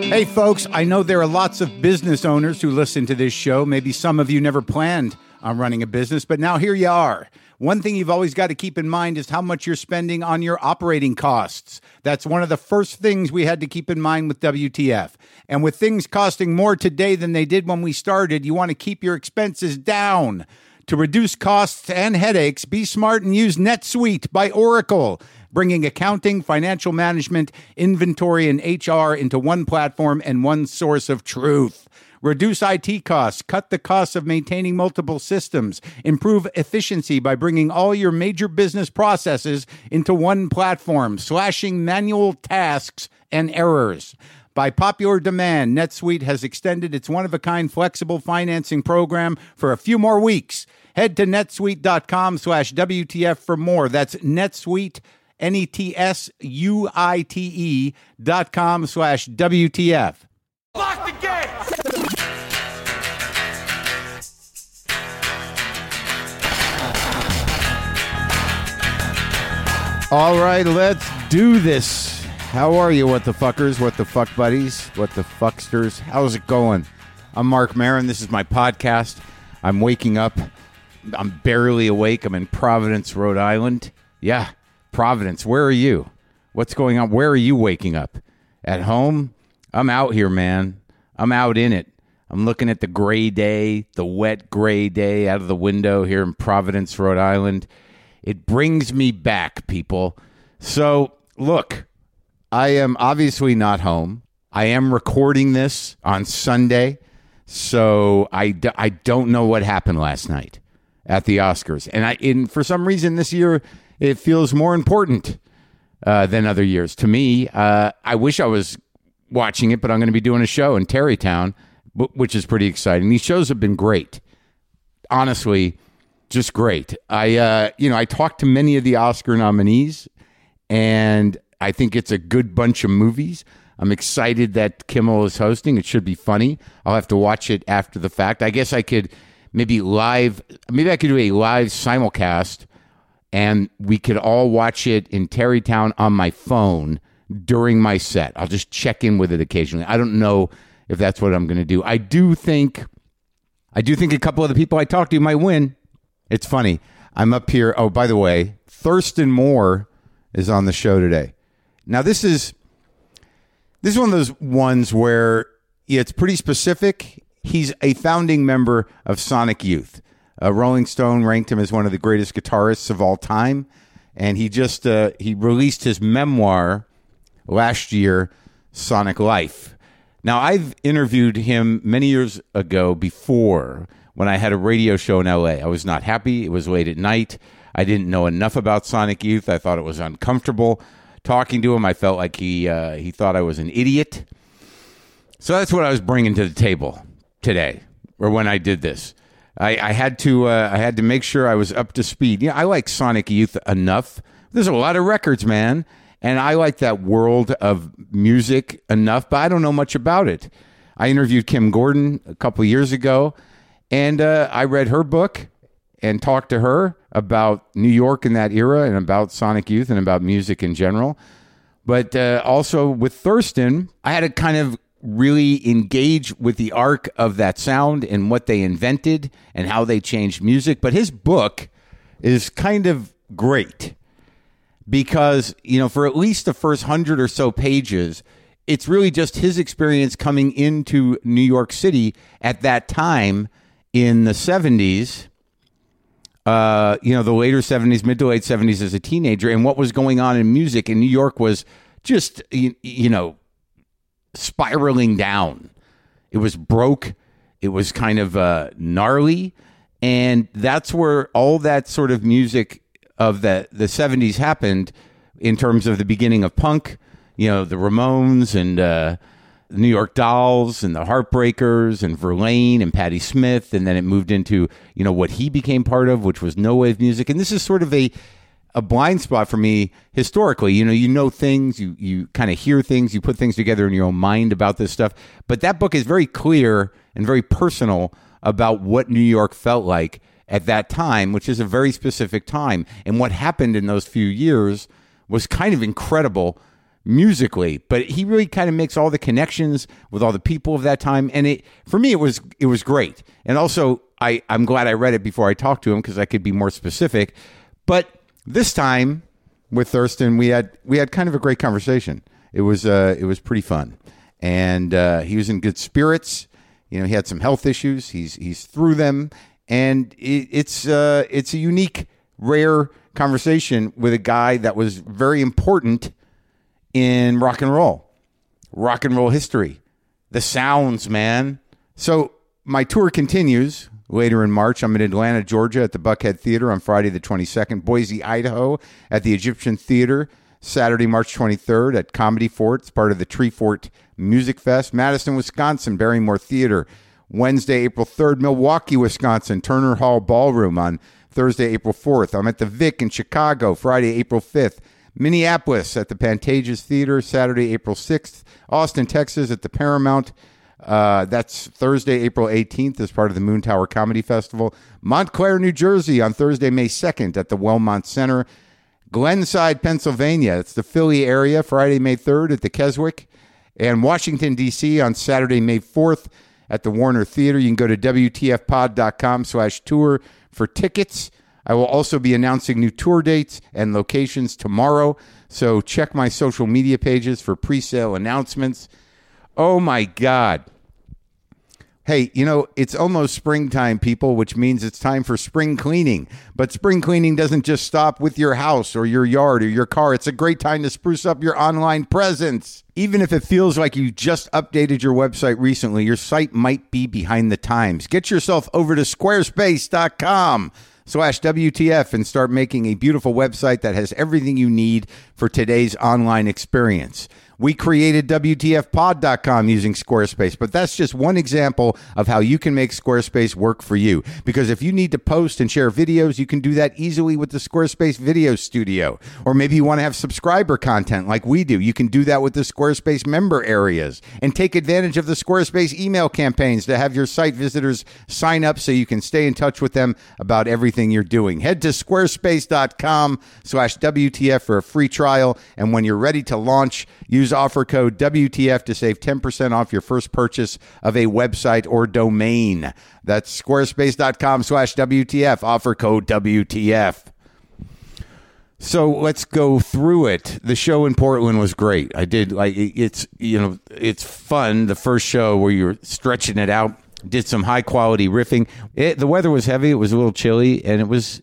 Hey folks, I know there are lots of business owners who listen to this show. Maybe some of you never planned on running a business, but now here you are. One thing you've always got to keep in mind is how much you're spending on your operating costs. That's one of the first things we had to keep in mind with WTF. And with things costing more today than they did when we started, you want to keep your expenses down. To reduce costs and headaches, be smart and use NetSuite by Oracle, bringing accounting, financial management, inventory, and HR into one platform and one source of truth. Reduce IT costs, cut the costs of maintaining multiple systems, improve efficiency by bringing all your major business processes into one platform, slashing manual tasks and errors. By popular demand, NetSuite has extended its one-of-a-kind flexible financing program for a few more weeks. Head to netsuite.com/WTF for more. That's NetSuite, NetSuite.com/WTF. Lock the gate! All right, let's do this. How are you, what the fuckers, what the fuck buddies, what the fucksters? How's it going? I'm Mark Maron. This is my podcast. I'm waking up. I'm barely awake. I'm in Providence, Rhode Island. Yeah, Providence. Where are you? What's going on? Where are you waking up? At home? I'm out here, man. I'm out in it. I'm looking at the gray day, the wet gray day out of the window here in Providence, Rhode Island. It brings me back, people. So, look, I am obviously not home. I am recording this on Sunday, so I don't know what happened last night at the Oscars. And for some reason this year, it feels more important than other years. To me, I wish I was watching it, but I'm going to be doing a show in Tarrytown, which is pretty exciting. These shows have been great. Honestly, just great. I talked to many of the Oscar nominees, and I think it's a good bunch of movies. I'm excited that Kimmel is hosting. It should be funny. I'll have to watch it after the fact. I guess I could maybe do a live simulcast, and we could all watch it in Tarrytown on my phone during my set. I'll just check in with it occasionally. I don't know if that's what I'm going to do. I do think a couple of the people I talked to might win. It's funny. I'm up here. Oh, by the way, Thurston Moore is on the show today. Now, this is one of those ones where it's pretty specific. He's a founding member of Sonic Youth. Rolling Stone ranked him as one of the greatest guitarists of all time. And he just he released his memoir last year, Sonic Life. Now, I've interviewed him many years ago before when I had a radio show in L.A. I was not happy. It was late at night. I didn't know enough about Sonic Youth. I thought it was uncomfortable talking to him. I felt like he thought I was an idiot. So that's what I was bringing to the table today, or when I did this. I had to make sure I was up to speed. I like Sonic Youth enough. There's a lot of records, man, and I like that world of music enough, but I don't know much about it. I interviewed Kim Gordon a couple years ago, and I read her book and talked to her about New York in that era and about Sonic Youth and about music in general. But also with Thurston, I had to kind of really engage with the arc of that sound and what they invented and how they changed music. But his book is kind of great because, for at least the first 100 or so pages, it's really just his experience coming into New York City at that time in the 70s, the later 70s, mid to late 70s as a teenager, and what was going on in music in New York was just, spiraling down. It was broke. It was kind of gnarly. And that's where all that sort of music of the 70s happened in terms of the beginning of punk, the Ramones and New York Dolls and the Heartbreakers and Verlaine and Patti Smith. And then it moved into, what he became part of, which was no wave music. And this is sort of a blind spot for me historically. You know things, you kind of hear things, you put things together in your own mind about this stuff. But that book is very clear and very personal about what New York felt like at that time, which is a very specific time. And what happened in those few years was kind of incredible musically, but he really kind of makes all the connections with all the people of that time. And for me, it was great. And also, I'm glad I read it before I talked to him because I could be more specific. But this time with Thurston, we had kind of a great conversation. It was pretty fun, and he was in good spirits. You know, he had some health issues. He's through them, and it's a unique, rare conversation with a guy that was very important in rock and roll history, the sounds, man. So my tour continues later in March. I'm in Atlanta, Georgia at the Buckhead Theater on Friday the 22nd, Boise, Idaho at the Egyptian Theater, Saturday, March 23rd at Comedy Fort. It's part of the Tree Fort Music Fest. Madison, Wisconsin, Barrymore Theater, Wednesday, April 3rd, Milwaukee, Wisconsin, Turner Hall Ballroom on Thursday, April 4th. I'm at the Vic in Chicago, Friday, April 5th. Minneapolis at the Pantages Theater, Saturday, April 6th. Austin, Texas at the Paramount. That's Thursday, April 18th as part of the Moon Tower Comedy Festival. Montclair, New Jersey on Thursday, May 2nd at the Wellmont Center. Glenside, Pennsylvania. It's the Philly area, Friday, May 3rd at the Keswick. And Washington, D.C. on Saturday, May 4th at the Warner Theater. You can go to WTFpod.com/tour for tickets. I will also be announcing new tour dates and locations tomorrow, so check my social media pages for pre-sale announcements. Oh, my God. Hey, you know, it's almost springtime, people, which means it's time for spring cleaning. But spring cleaning doesn't just stop with your house or your yard or your car. It's a great time to spruce up your online presence. Even if it feels like you just updated your website recently, your site might be behind the times. Get yourself over to squarespace.com/WTF and start making a beautiful website that has everything you need for today's online experience. We created WTFpod.com using Squarespace, but that's just one example of how you can make Squarespace work for you. Because if you need to post and share videos, you can do that easily with the Squarespace Video Studio. Or maybe you want to have subscriber content like we do. You can do that with the Squarespace member areas. And take advantage of the Squarespace email campaigns to have your site visitors sign up so you can stay in touch with them about everything you're doing. Head to squarespace.com/WTF for a free trial. And when you're ready to launch, use offer code WTF to save 10% off your first purchase of a website or domain. That's squarespace.com/WTF, offer code WTF. So let's go through it. The show in Portland was great. I did it's fun. The first show where you're stretching it out, did some high quality riffing. The weather was heavy. It was a little chilly, and it was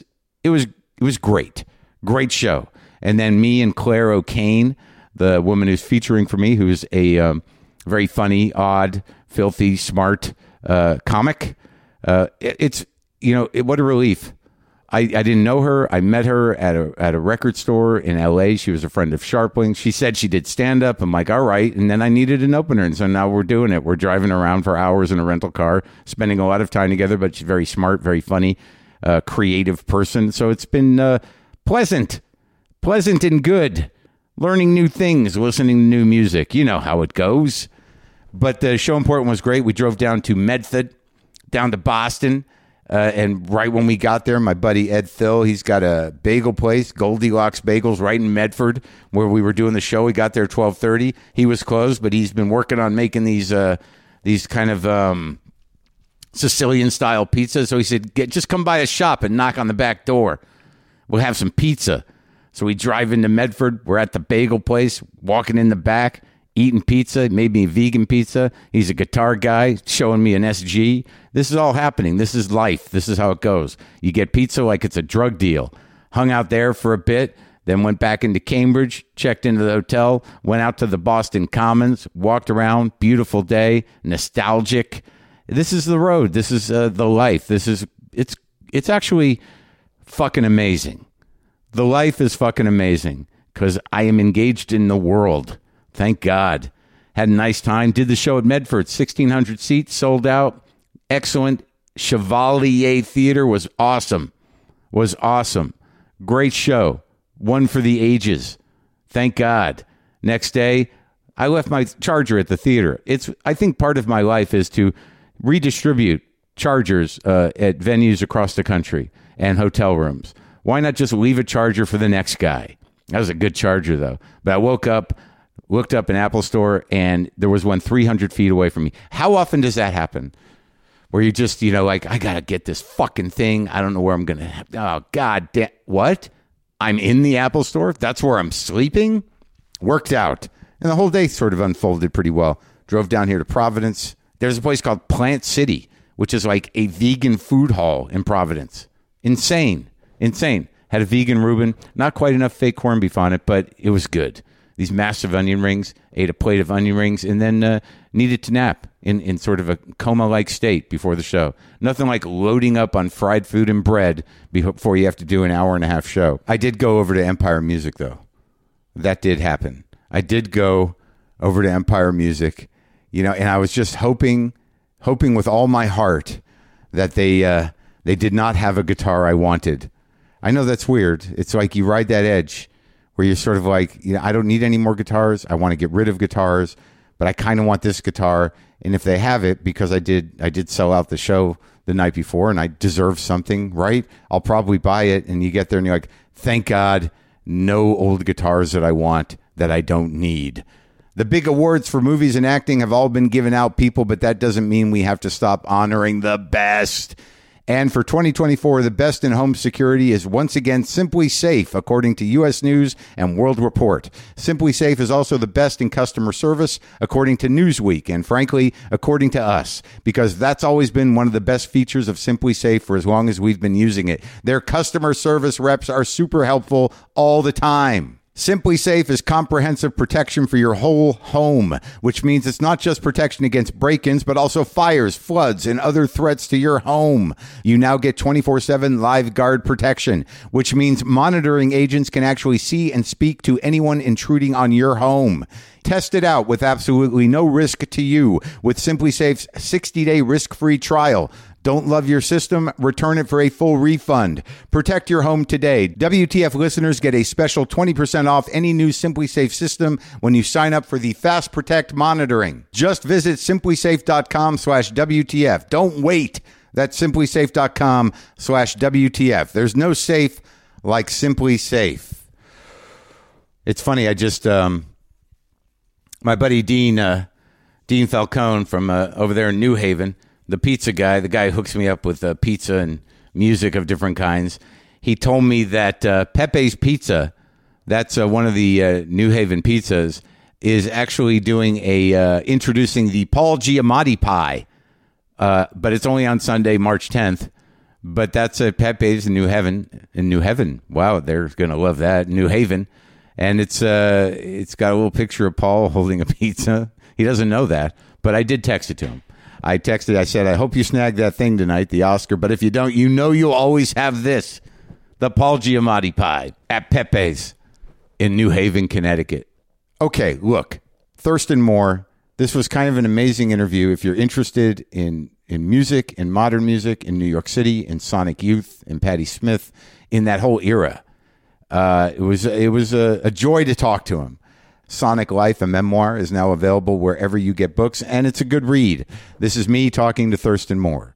great. Great show. And then me and Claire O'Kane, the woman who's featuring for me, who's a very funny, odd, filthy, smart comic. What a relief. I didn't know her. I met her at a record store in L.A. She was a friend of Sharpling. She said she did stand-up. I'm like, all right. And then I needed an opener, and so now we're doing it. We're driving around for hours in a rental car, spending a lot of time together, but she's very smart, very funny, creative person. So it's been pleasant and good. Learning new things, listening to new music. You know how it goes. But the show in Portland was great. We drove down to Medford, down to Boston. And right when we got there, my buddy Ed Thill, he's got a bagel place, Goldilocks Bagels, right in Medford, where we were doing the show. We got there at 12:30. He was closed, but he's been working on making these kind of Sicilian-style pizzas. So he said, just come by a shop and knock on the back door. We'll have some pizza. So we drive into Medford. We're at the bagel place, walking in the back, eating pizza. He made me a vegan pizza. He's a guitar guy, showing me an SG. This is all happening. This is life. This is how it goes. You get pizza like it's a drug deal. Hung out there for a bit, then went back into Cambridge, checked into the hotel, went out to the Boston Commons, walked around. Beautiful day, nostalgic. This is the road. This is the life. It's actually fucking amazing. The life is fucking amazing because I am engaged in the world. Thank God. Had a nice time. Did the show at Medford. 1,600 seats, sold out. Excellent. Chevalier Theater was awesome. Great show. One for the ages. Thank God. Next day, I left my charger at the theater. I think part of my life is to redistribute chargers at venues across the country and hotel rooms. Why not just leave a charger for the next guy? That was a good charger, though. But I looked up an Apple store, and there was one 300 feet away from me. How often does that happen? Where you just, like, I got to get this fucking thing. I don't know where I'm going to. Oh, God damn. What? I'm in the Apple store? That's where I'm sleeping? Worked out. And the whole day sort of unfolded pretty well. Drove down here to Providence. There's a place called Plant City, which is like a vegan food hall in Providence. Insane. Had a vegan Reuben. Not quite enough fake corned beef on it, but it was good. These massive onion rings. Ate a plate of onion rings, and then needed to nap in sort of a coma-like state before the show. Nothing like loading up on fried food and bread before you have to do an hour-and-a-half show. I did go over to Empire Music, though. That did happen. I did go over to Empire Music, and I was just hoping with all my heart that they did not have a guitar I wanted. I know that's weird. It's like you ride that edge where you're sort of like, I don't need any more guitars. I want to get rid of guitars, but I kind of want this guitar. And if they have it, because I did sell out the show the night before and I deserve something, right? I'll probably buy it. And you get there and you're like, thank God, no old guitars that I want that I don't need. The big awards for movies and acting have all been given out, people, but that doesn't mean we have to stop honoring the best. And for 2024, the best in home security is once again Simply Safe, according to U.S. News and World Report. Simply Safe is also the best in customer service, according to Newsweek, and frankly, according to us, because that's always been one of the best features of Simply Safe for as long as we've been using it. Their customer service reps are super helpful all the time. Simply Safe is comprehensive protection for your whole home, which means it's not just protection against break-ins, but also fires, floods, and other threats to your home. You now get 24/7 live guard protection, which means monitoring agents can actually see and speak to anyone intruding on your home. Test it out with absolutely no risk to you with Simply Safe's 60-day risk-free trial. Don't love your system? Return it for a full refund. Protect your home today. WTF listeners get a special 20% off any new Simply Safe system when you sign up for the Fast Protect monitoring. Just visit simplysafe.com/WTF. Don't wait. That's simplysafe.com/WTF. There's no safe like Simply Safe. It's funny. I just, my buddy Dean Falcone from over there in New Haven, the pizza guy, the guy who hooks me up with pizza and music of different kinds, he told me that Pepe's Pizza, that's one of the New Haven pizzas, is actually doing introducing the Paul Giamatti pie, but it's only on Sunday, March 10th. But that's Pepe's in New Haven. Wow, they're going to love that. New Haven. And it's got a little picture of Paul holding a pizza. He doesn't know that, but I did text it to him. I said, I hope you snag that thing tonight, the Oscar, but if you don't, you'll always have this, the Paul Giamatti pie at Pepe's in New Haven, Connecticut. Okay, look, Thurston Moore, this was kind of an amazing interview. If you're interested in music, in modern music, in New York City, in Sonic Youth, in Patti Smith, in that whole era, it was a joy to talk to him. Sonic Life, a memoir, is now available wherever you get books, and it's a good read. This is me talking to Thurston Moore.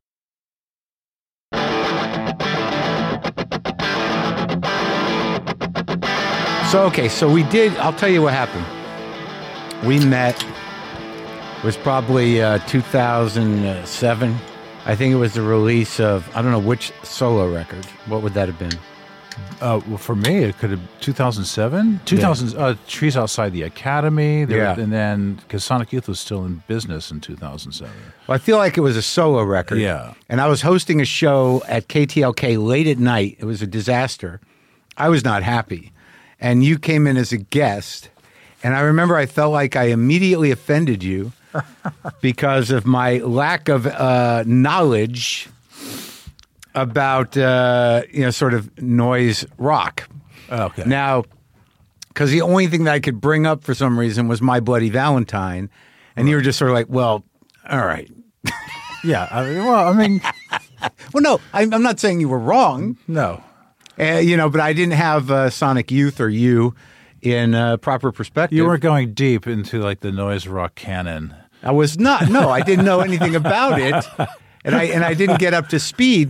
So I'll tell you what happened. We met, it was probably 2007. I think it was the release of, I don't know which solo record. What would that have been? Well, for me, it could have 2007. Trees Outside the Academy. And then, because Sonic Youth was still in business in 2007. Well, I feel like it was a solo record. Yeah. And I was hosting a show at KTLK late at night. It was a disaster. I was not happy. And you came in as a guest. And I remember I felt like I immediately offended you because of my lack of knowledge about, sort of noise rock. Okay. Now, because the only thing that I could bring up for some reason was My Bloody Valentine. And you were just sort of like, well, all right. Yeah. Well, no, I'm not saying you were wrong. No. But I didn't have Sonic Youth or you in proper perspective. You were going deep into like the noise rock canon. I was not. No, I didn't know anything about it. And I didn't get up to speed, but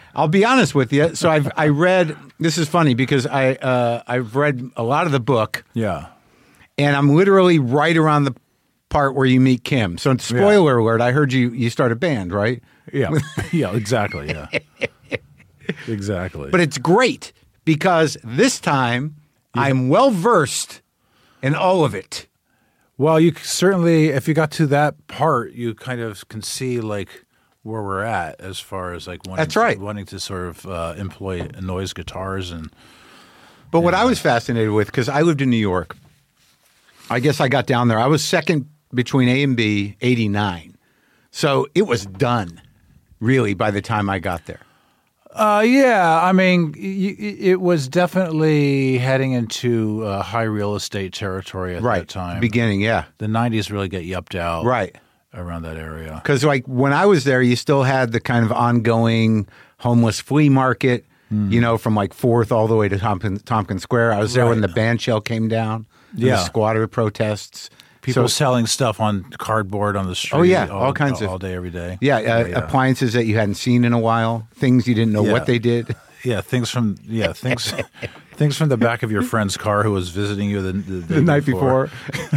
I'll be honest with you. So I read. This is funny because I've read a lot of the book. Yeah. And I'm literally right around the part where you meet Kim. So spoiler alert, I heard you start a band, right? Yeah. Yeah, exactly. Yeah. Exactly. But it's great because this time I'm well versed in all of it. Well, you certainly, if you got to that part, you kind of can see like where we're at as far as like wanting to sort of employ noise guitars and. But what I was fascinated with, because I lived in New York, I guess I got down there. I was second between A and B, 89. So it was done, really, by the time I got there. Yeah, I mean, it was definitely heading into high real estate territory at that time. Beginning, yeah. The 90s really get yupped out around that area. Because like when I was there, you still had the kind of ongoing homeless flea market, you know, from like 4th all the way to Tompkins Square. I was there when the band shell came down, the squatter protests. People selling stuff on cardboard on the street. Oh, yeah, all kinds of. All day, every day. Yeah, appliances that you hadn't seen in a while, things you didn't know what they did. Yeah, things from the back of your friend's car who was visiting you the night before.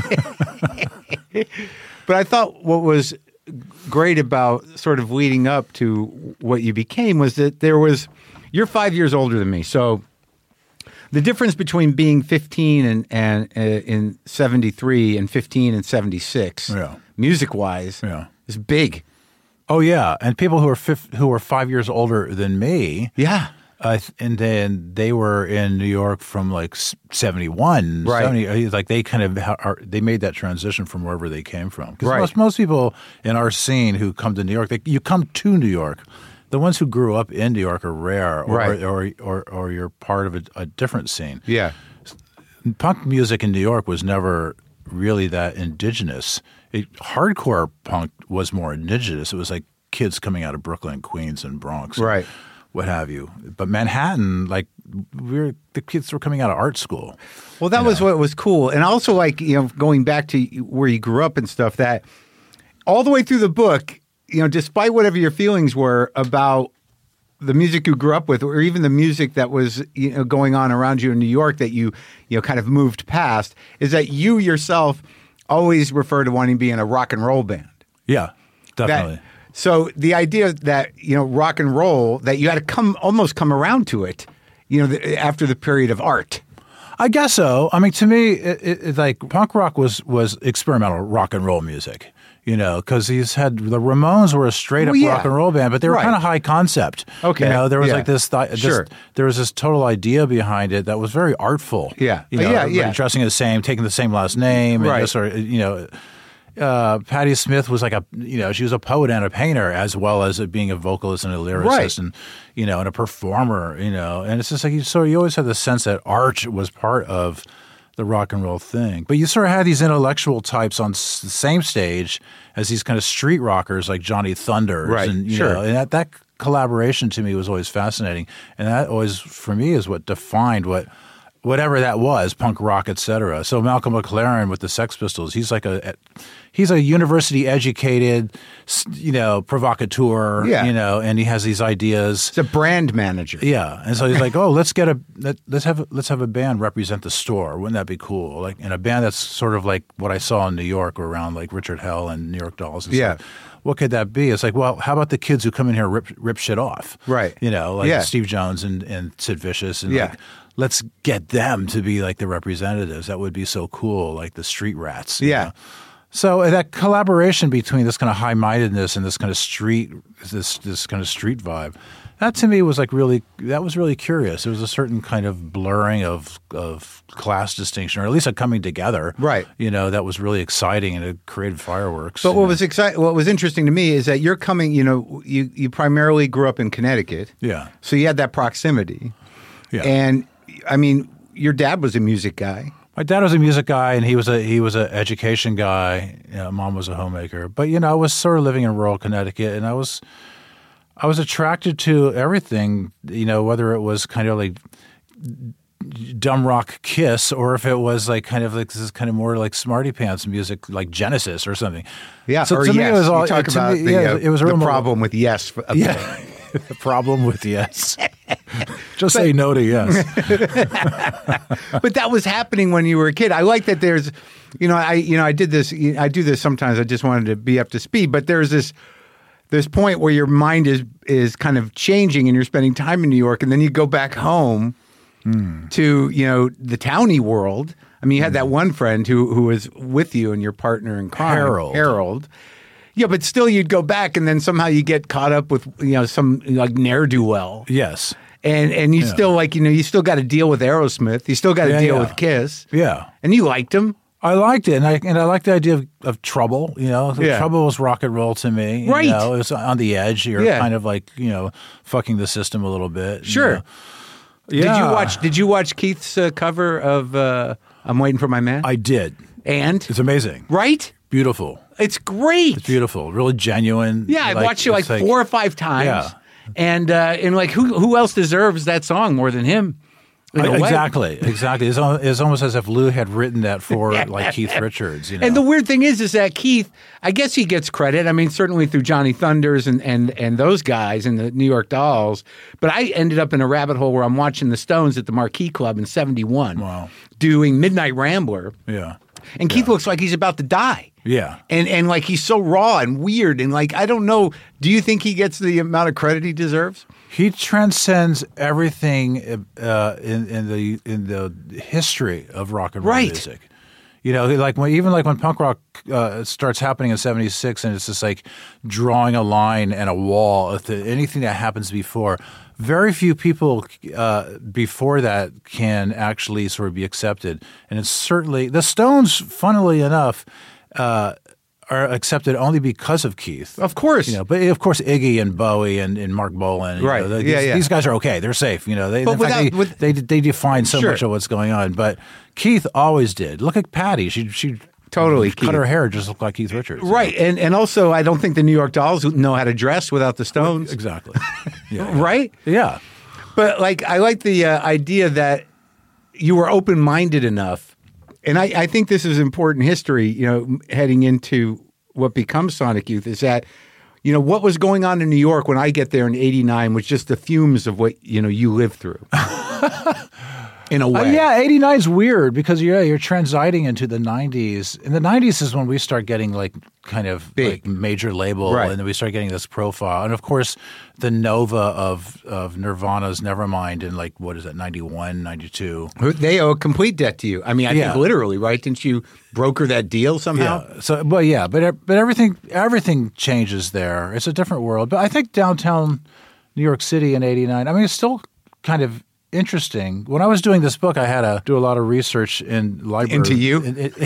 But I thought what was great about sort of leading up to what you became was that you're 5 years older than me, so the difference between being 15 and in 73 and 15 and 76, music-wise, is big. Oh yeah, and people who were 5 years older than me, and then they were in New York from like 71, 70, like they kind of they made that transition from wherever they came from. Because most people in our scene who come to New York, you come to New York. The ones who grew up in New York are rare, or you're part of a different scene. Yeah, punk music in New York was never really that indigenous. Hardcore punk was more indigenous. It was like kids coming out of Brooklyn, Queens, and Bronx, what have you. But Manhattan, like the kids were coming out of art school. Well, that was what was cool, and also like going back to where you grew up and stuff. That all the way through the book. Despite whatever your feelings were about the music you grew up with, or even the music that was going on around you in New York that you kind of moved past, is that you yourself always refer to wanting to be in a rock and roll band. Yeah, definitely. So the idea that rock and roll, that you had to almost come around to it, after the period of art. I guess so. I mean, to me, it like punk rock was experimental rock and roll music. Because the Ramones were a straight up rock and roll band, but they were kind of high concept. Okay, there was like this. There was this total idea behind it that was very artful. Yeah, dressing the same, taking the same last name, and just sort of, Patti Smith was like she was a poet and a painter as well as being a vocalist and a lyricist and and a performer. And it's just like you always had the sense that art was part of the rock and roll thing. But you sort of had these intellectual types on the same stage as these kind of street rockers like Johnny Thunders. Right, and, and that collaboration to me was always fascinating. And that always, for me, is what defined whatever that was, punk rock, et cetera. So Malcolm McLaren with the Sex Pistols, he's a university-educated, provocateur, and he has these ideas. He's a brand manager. Yeah, and so he's like, "Oh, let's have a band represent the store. Wouldn't that be cool? Like, in a band that's sort of like what I saw in New York, around like Richard Hell and New York Dolls. And stuff. What could that be? It's like, well, how about the kids who come in here rip shit off? Right. Steve Jones and Sid Vicious, and let's get them to be like the representatives. That would be so cool, like the Street Rats. Yeah. So that collaboration between this kind of high-mindedness and this kind of street vibe, that to me was really curious. It was a certain kind of blurring of class distinction, or at least a coming together. Right. That was really exciting, and it created fireworks. But what was interesting to me is that you're coming. You primarily grew up in Connecticut. Yeah. So you had that proximity. Yeah. And I mean, your dad was a music guy. My dad was a music guy, and he was an education guy. Mom was a homemaker. But I was sort of living in rural Connecticut, and I was attracted to everything. Whether it was kind of like dumb rock Kiss, or if it was like kind of like this kind of more like Smarty Pants music, like Genesis or something. Yeah. So or to Yes. me, it was all you talk about it was the problem with Yes. The problem with yes. Just say no to yes. But that was happening when you were a kid. I like that there's, I did this. I do this sometimes. I just wanted to be up to speed. But there's this point where your mind is kind of changing, and you're spending time in New York, and then you go back home to the towny world. I mean, you had that one friend who was with you and your partner in crime, Harold. Yeah, but still, you'd go back, and then somehow you get caught up with some like ne'er-do-well. Yes. And you still you still got to deal with Aerosmith. You still got to deal with Kiss. Yeah. And you liked them. I liked it, and I liked the idea of trouble. Trouble was rock and roll to me. Right. It was on the edge. You're kind of like fucking the system a little bit. Sure. Yeah. Did you watch Keith's cover of "I'm Waiting for My Man"? I did, and it's amazing. Right? Beautiful. It's great. It's beautiful. Really genuine. Yeah, I watched it like 4 or 5 times. Yeah. And like who else deserves that song more than him? Exactly. It's almost as if Lou had written that for like Keith Richards. And the weird thing is that Keith, I guess he gets credit. I mean, certainly through Johnny Thunders and those guys and the New York Dolls. But I ended up in a rabbit hole where I'm watching the Stones at the Marquee Club in '71. Wow. Doing Midnight Rambler. Yeah. And Keith looks like he's about to die. Yeah. And like he's so raw and weird and like I don't know. Do you think he gets the amount of credit he deserves? He transcends everything in the history of rock and roll music. Like when punk rock starts happening in '76, and it's just like drawing a line and a wall. Anything that happens before, very few people before that can actually sort of be accepted. And it's certainly the Stones, funnily enough, are accepted only because of Keith. Of course. But of course Iggy and Bowie and Mark Bolan. Right. These guys are okay. They're safe. They define so much of what's going on. But Keith always did. Look at Patty. She totally cut her hair just looked like Keith Richards. Right. And also I don't think the New York Dolls know how to dress without the Stones. Exactly. Right? Yeah. But like I like the idea that you were open-minded enough. And I think this is important history, heading into what becomes Sonic Youth, is that, what was going on in New York when I get there in '89 was just the fumes of what, you lived through. In a way. 89 is weird because, you're transiting into the 90s. And the 90s is when we start getting, like, kind of big, like major label. Right. And then we start getting this profile. And, of course, the Nova of Nirvana's Nevermind in, like, what is that, 91, 92. They owe a complete debt to you. I mean, I think literally, right? Didn't you broker that deal somehow? Yeah. So, but everything changes there. It's a different world. But I think downtown New York City in '89, I mean, it's still kind of interesting. When I was doing this book, I had to do a lot of research in library. Into you?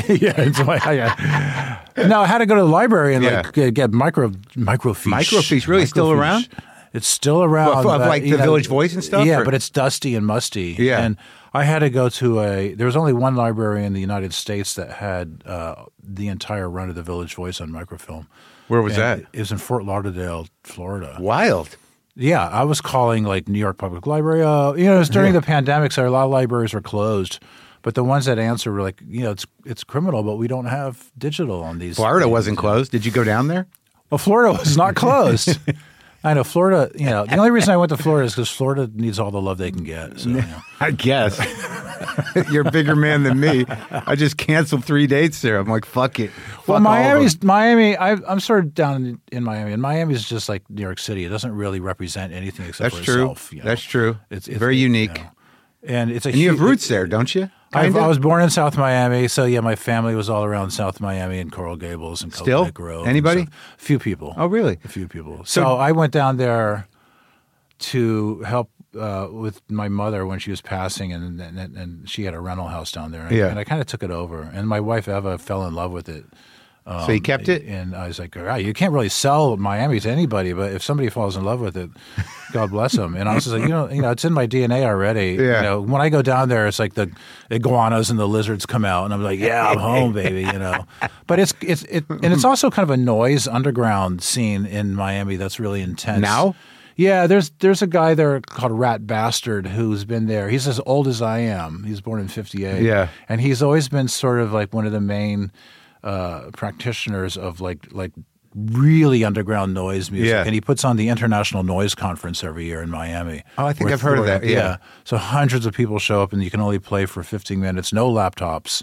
No, I had to go to the library and get microfiche. Microfiche really still around? It's still around. Of like the Village Voice and stuff? Yeah, but it's dusty and musty. Yeah. And I had to go to there was only one library in the United States that had the entire run of the Village Voice on microfilm. Where was that? It was in Fort Lauderdale, Florida. Wild. Yeah, I was calling like New York Public Library. It was during the pandemic, so a lot of libraries were closed. But the ones that answered were like, it's criminal, but we don't have digital on these. Florida wasn't closed. Did you go down there? Well, Florida was not closed. I know Florida. The only reason I went to Florida is because Florida needs all the love they can get. So, I guess you're a bigger man than me. I just canceled 3 dates there. I'm like, fuck it. Well, Miami. I'm sort of down in Miami, and Miami is just like New York City. It doesn't really represent anything except for itself. That's true. It's very unique. And it's you have roots there, don't you? I was born in South Miami, so my family was all around South Miami and Coral Gables and Coconut Grove. Anybody? A few people. Oh, really? A few people. So I went down there to help with my mother when she was passing, and she had a rental house down there. And I kind of took it over. And my wife, Eva, fell in love with it. So you kept it? And I was like, you can't really sell Miami to anybody, but if somebody falls in love with it, God bless them. And I was just like, it's in my DNA already. Yeah. When I go down there, it's like the iguanas and the lizards come out, and I'm like, I'm home, baby. But it's also kind of a noise underground scene in Miami that's really intense. Now? Yeah, there's a guy there called Rat Bastard who's been there. He's as old as I am. He was born in '58. Yeah. And he's always been sort of like one of the main practitioners of like really underground noise music. Yeah. And he puts on the International Noise Conference every year in Miami. Oh, I think I've heard of that. Yeah. So hundreds of people show up, and you can only play for 15 minutes, no laptops.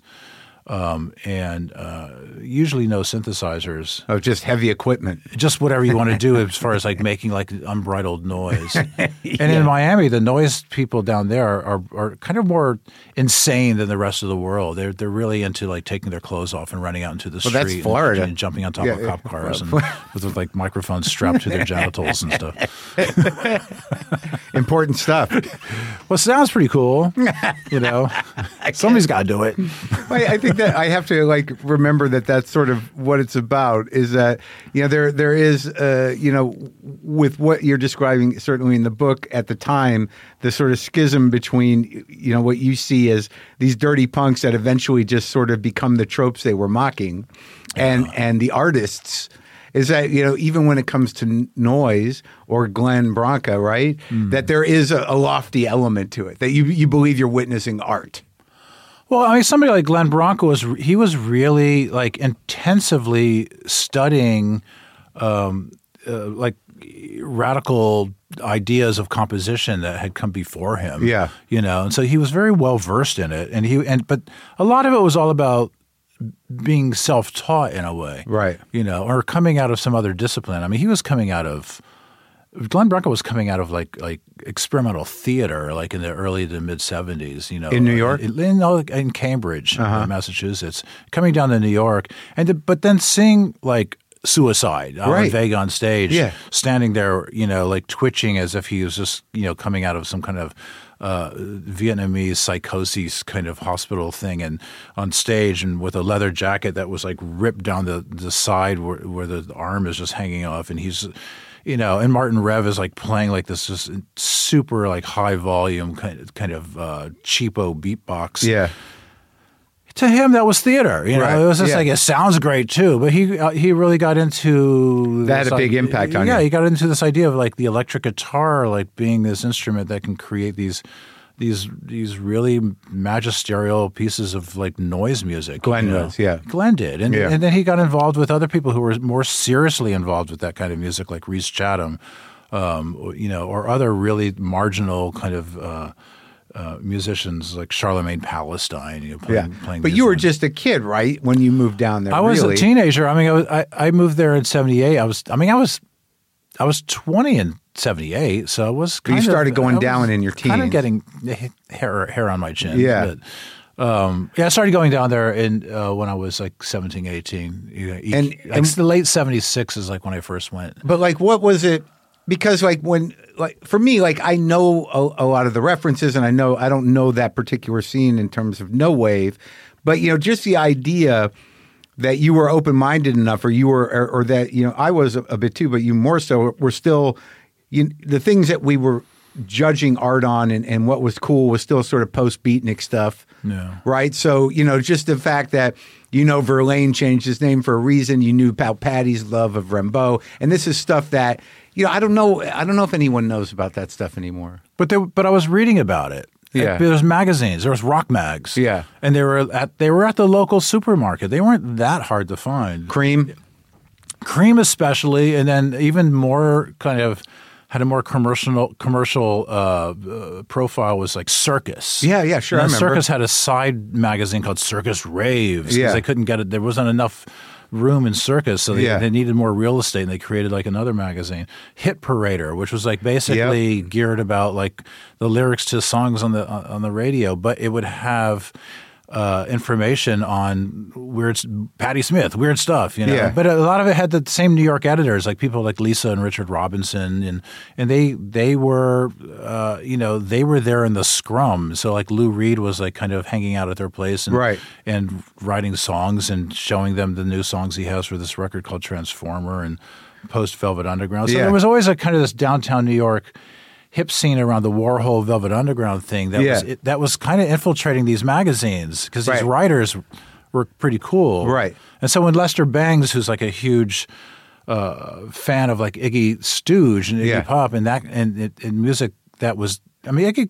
And usually no synthesizers. Oh, just heavy equipment. Just whatever you want to do as far as like making like unbridled noise. And in Miami, the noise people down there are kind of more insane than the rest of the world. They're really into like taking their clothes off and running out into the street. That's Florida. And jumping on top of cop cars and with like microphones strapped to their genitals and stuff. Important stuff. Well, it sounds pretty cool. You know, somebody's got to do it. I think that I have to like remember that that's sort of what it's about. Is that there is with what you're describing certainly in the book at the time, the sort of schism between what you see as these dirty punks that eventually just sort of become the tropes they were mocking, and the artists. Is that, even when it comes to noise or Glenn Branca, right, that there is a lofty element to it, that you believe you're witnessing art. Well, I mean, somebody like Glenn Branca was really like intensively studying like radical ideas of composition that had come before him. Yeah. And so he was very well versed in it. But a lot of it was all about being self-taught in a way. Right. Or coming out of some other discipline. I mean, Glenn Branca was coming out of like experimental theater, like in the early to mid 70s. In New York, in Cambridge, Massachusetts. Coming down to New York, but then seeing like Suicide, Alan Vega on stage, standing there, like twitching as if he was just coming out of some kind of Vietnamese psychosis kind of hospital thing, and on stage and with a leather jacket that was like ripped down the side where the arm is just hanging off, and he's. And Martin Rev is like playing like this just super like high volume kind of cheapo beatbox. Yeah. To him, that was theater. It was just like it sounds great too, but he really got into that had a big impact on you. Yeah, he got into this idea of like the electric guitar, like being this instrument that can create these really magisterial pieces of like noise music. Glenn does, yeah. Glenn did. And then he got involved with other people who were more seriously involved with that kind of music, like Rhys Chatham, or other really marginal kind of musicians like Charlemagne Palestine. Playing. But you were just a kid, right, when you moved down there? I was a teenager. I mean, I moved there in '78. I was 20 in 78, so I was kind of... You started going down in your teens. Kind of getting hair on my chin. Yeah. But, I started going down there when I was like 17, 18. And the late 76 is like when I first went. But like, what was it? Because like for me, like I know a lot of the references, and I don't know that particular scene in terms of no wave, but just the idea that you were open-minded enough, or you were, or that I was a bit too, but you more so were still the things that we were judging art on and what was cool was still sort of post-beatnik stuff, right? So just the fact that Verlaine changed his name for a reason. You knew about Paddy's love of Rimbaud, and this is stuff that I don't know if anyone knows about that stuff anymore. But I was reading about it. Yeah, there was magazines. There was rock mags. Yeah, and they were at the local supermarket. They weren't that hard to find. Cream especially, and then even more kind of had a more commercial profile was like Circus. Yeah, sure. I remember. Circus had a side magazine called Circus Raves because they couldn't get it. There wasn't enough room in Circus, so they needed more real estate, and they created like another magazine, Hit Parader, which was like basically geared about like the lyrics to songs on the radio, but it would have information on Patti Smith, weird stuff, But a lot of it had the same New York editors, like people like Lisa and Richard Robinson, and they were they were there in the scrum. So like Lou Reed was like kind of hanging out at their place and writing songs and showing them the new songs he has for this record called Transformer and post Velvet Underground. So there was always a kind of this downtown New York hip scene around the Warhol Velvet Underground thing that was kind of infiltrating these magazines because these writers were pretty cool. Right. And so when Lester Bangs, who's like a huge fan of like Iggy Stooge and Iggy Pop and music that was, I mean,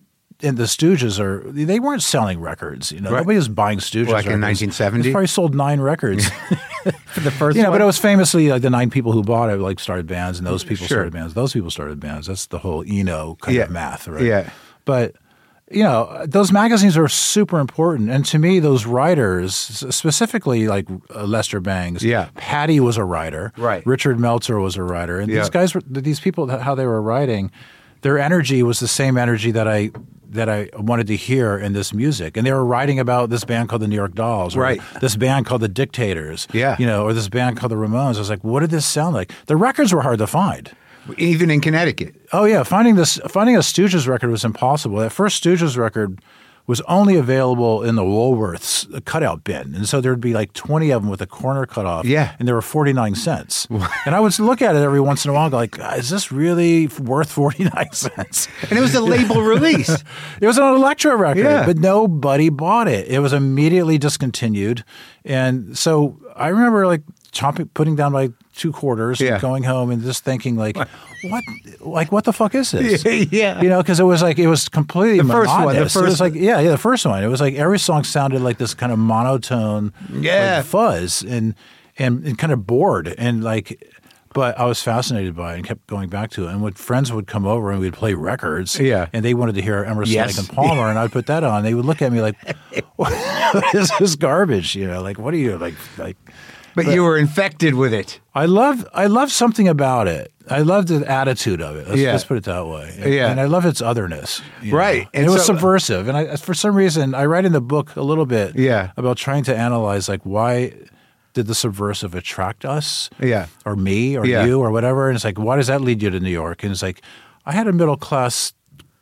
the Stooges they weren't selling records. Nobody was buying Stooges like records. in 1970. They probably sold 9 records. For the first one? But it was famously like the 9 people who bought it started bands, and those people started bands. Those people started bands. That's the whole Eno kind of math, right? Yeah. But those magazines are super important, and to me, those writers, specifically like Lester Bangs, Patty was a writer, right? Richard Meltzer was a writer, and these people, how they were writing, their energy was the same energy that I wanted to hear in this music. And they were writing about this band called the New York Dolls, or this band called the Dictators, or this band called the Ramones. I was like, what did this sound like? The records were hard to find. Even in Connecticut. Oh, yeah. Finding a Stooges record was impossible. That first Stooges record was only available in the Woolworth's cutout bin. And so there'd be like 20 of them with a corner cut off. Yeah. And they were 49 cents. And I would look at it every once in a while and go like, is this really worth 49 cents? And it was a label release. It was an Elektra record, but nobody bought it. It was immediately discontinued. And so I remember like putting down my 2 quarters, going home and just thinking like, what the fuck is this? Because it was completely monotonous. It was like, the first one. It was like every song sounded like this kind of monotone like fuzz and kind of bored and like. But I was fascinated by it and kept going back to it. And when friends would come over and we'd play records, and they wanted to hear Emerson, Lake and Palmer, and I'd put that on, they would look at me like, "What is this garbage?" Like, what are you like? But you were infected with it. I love something about it. I love the attitude of it. Let's put it that way. And I love its otherness. Right. And it was subversive. And for some reason, I write in the book a little bit about trying to analyze like why did the subversive attract us? Or me or you or whatever. And it's like, why does that lead you to New York? And it's like, I had a middle class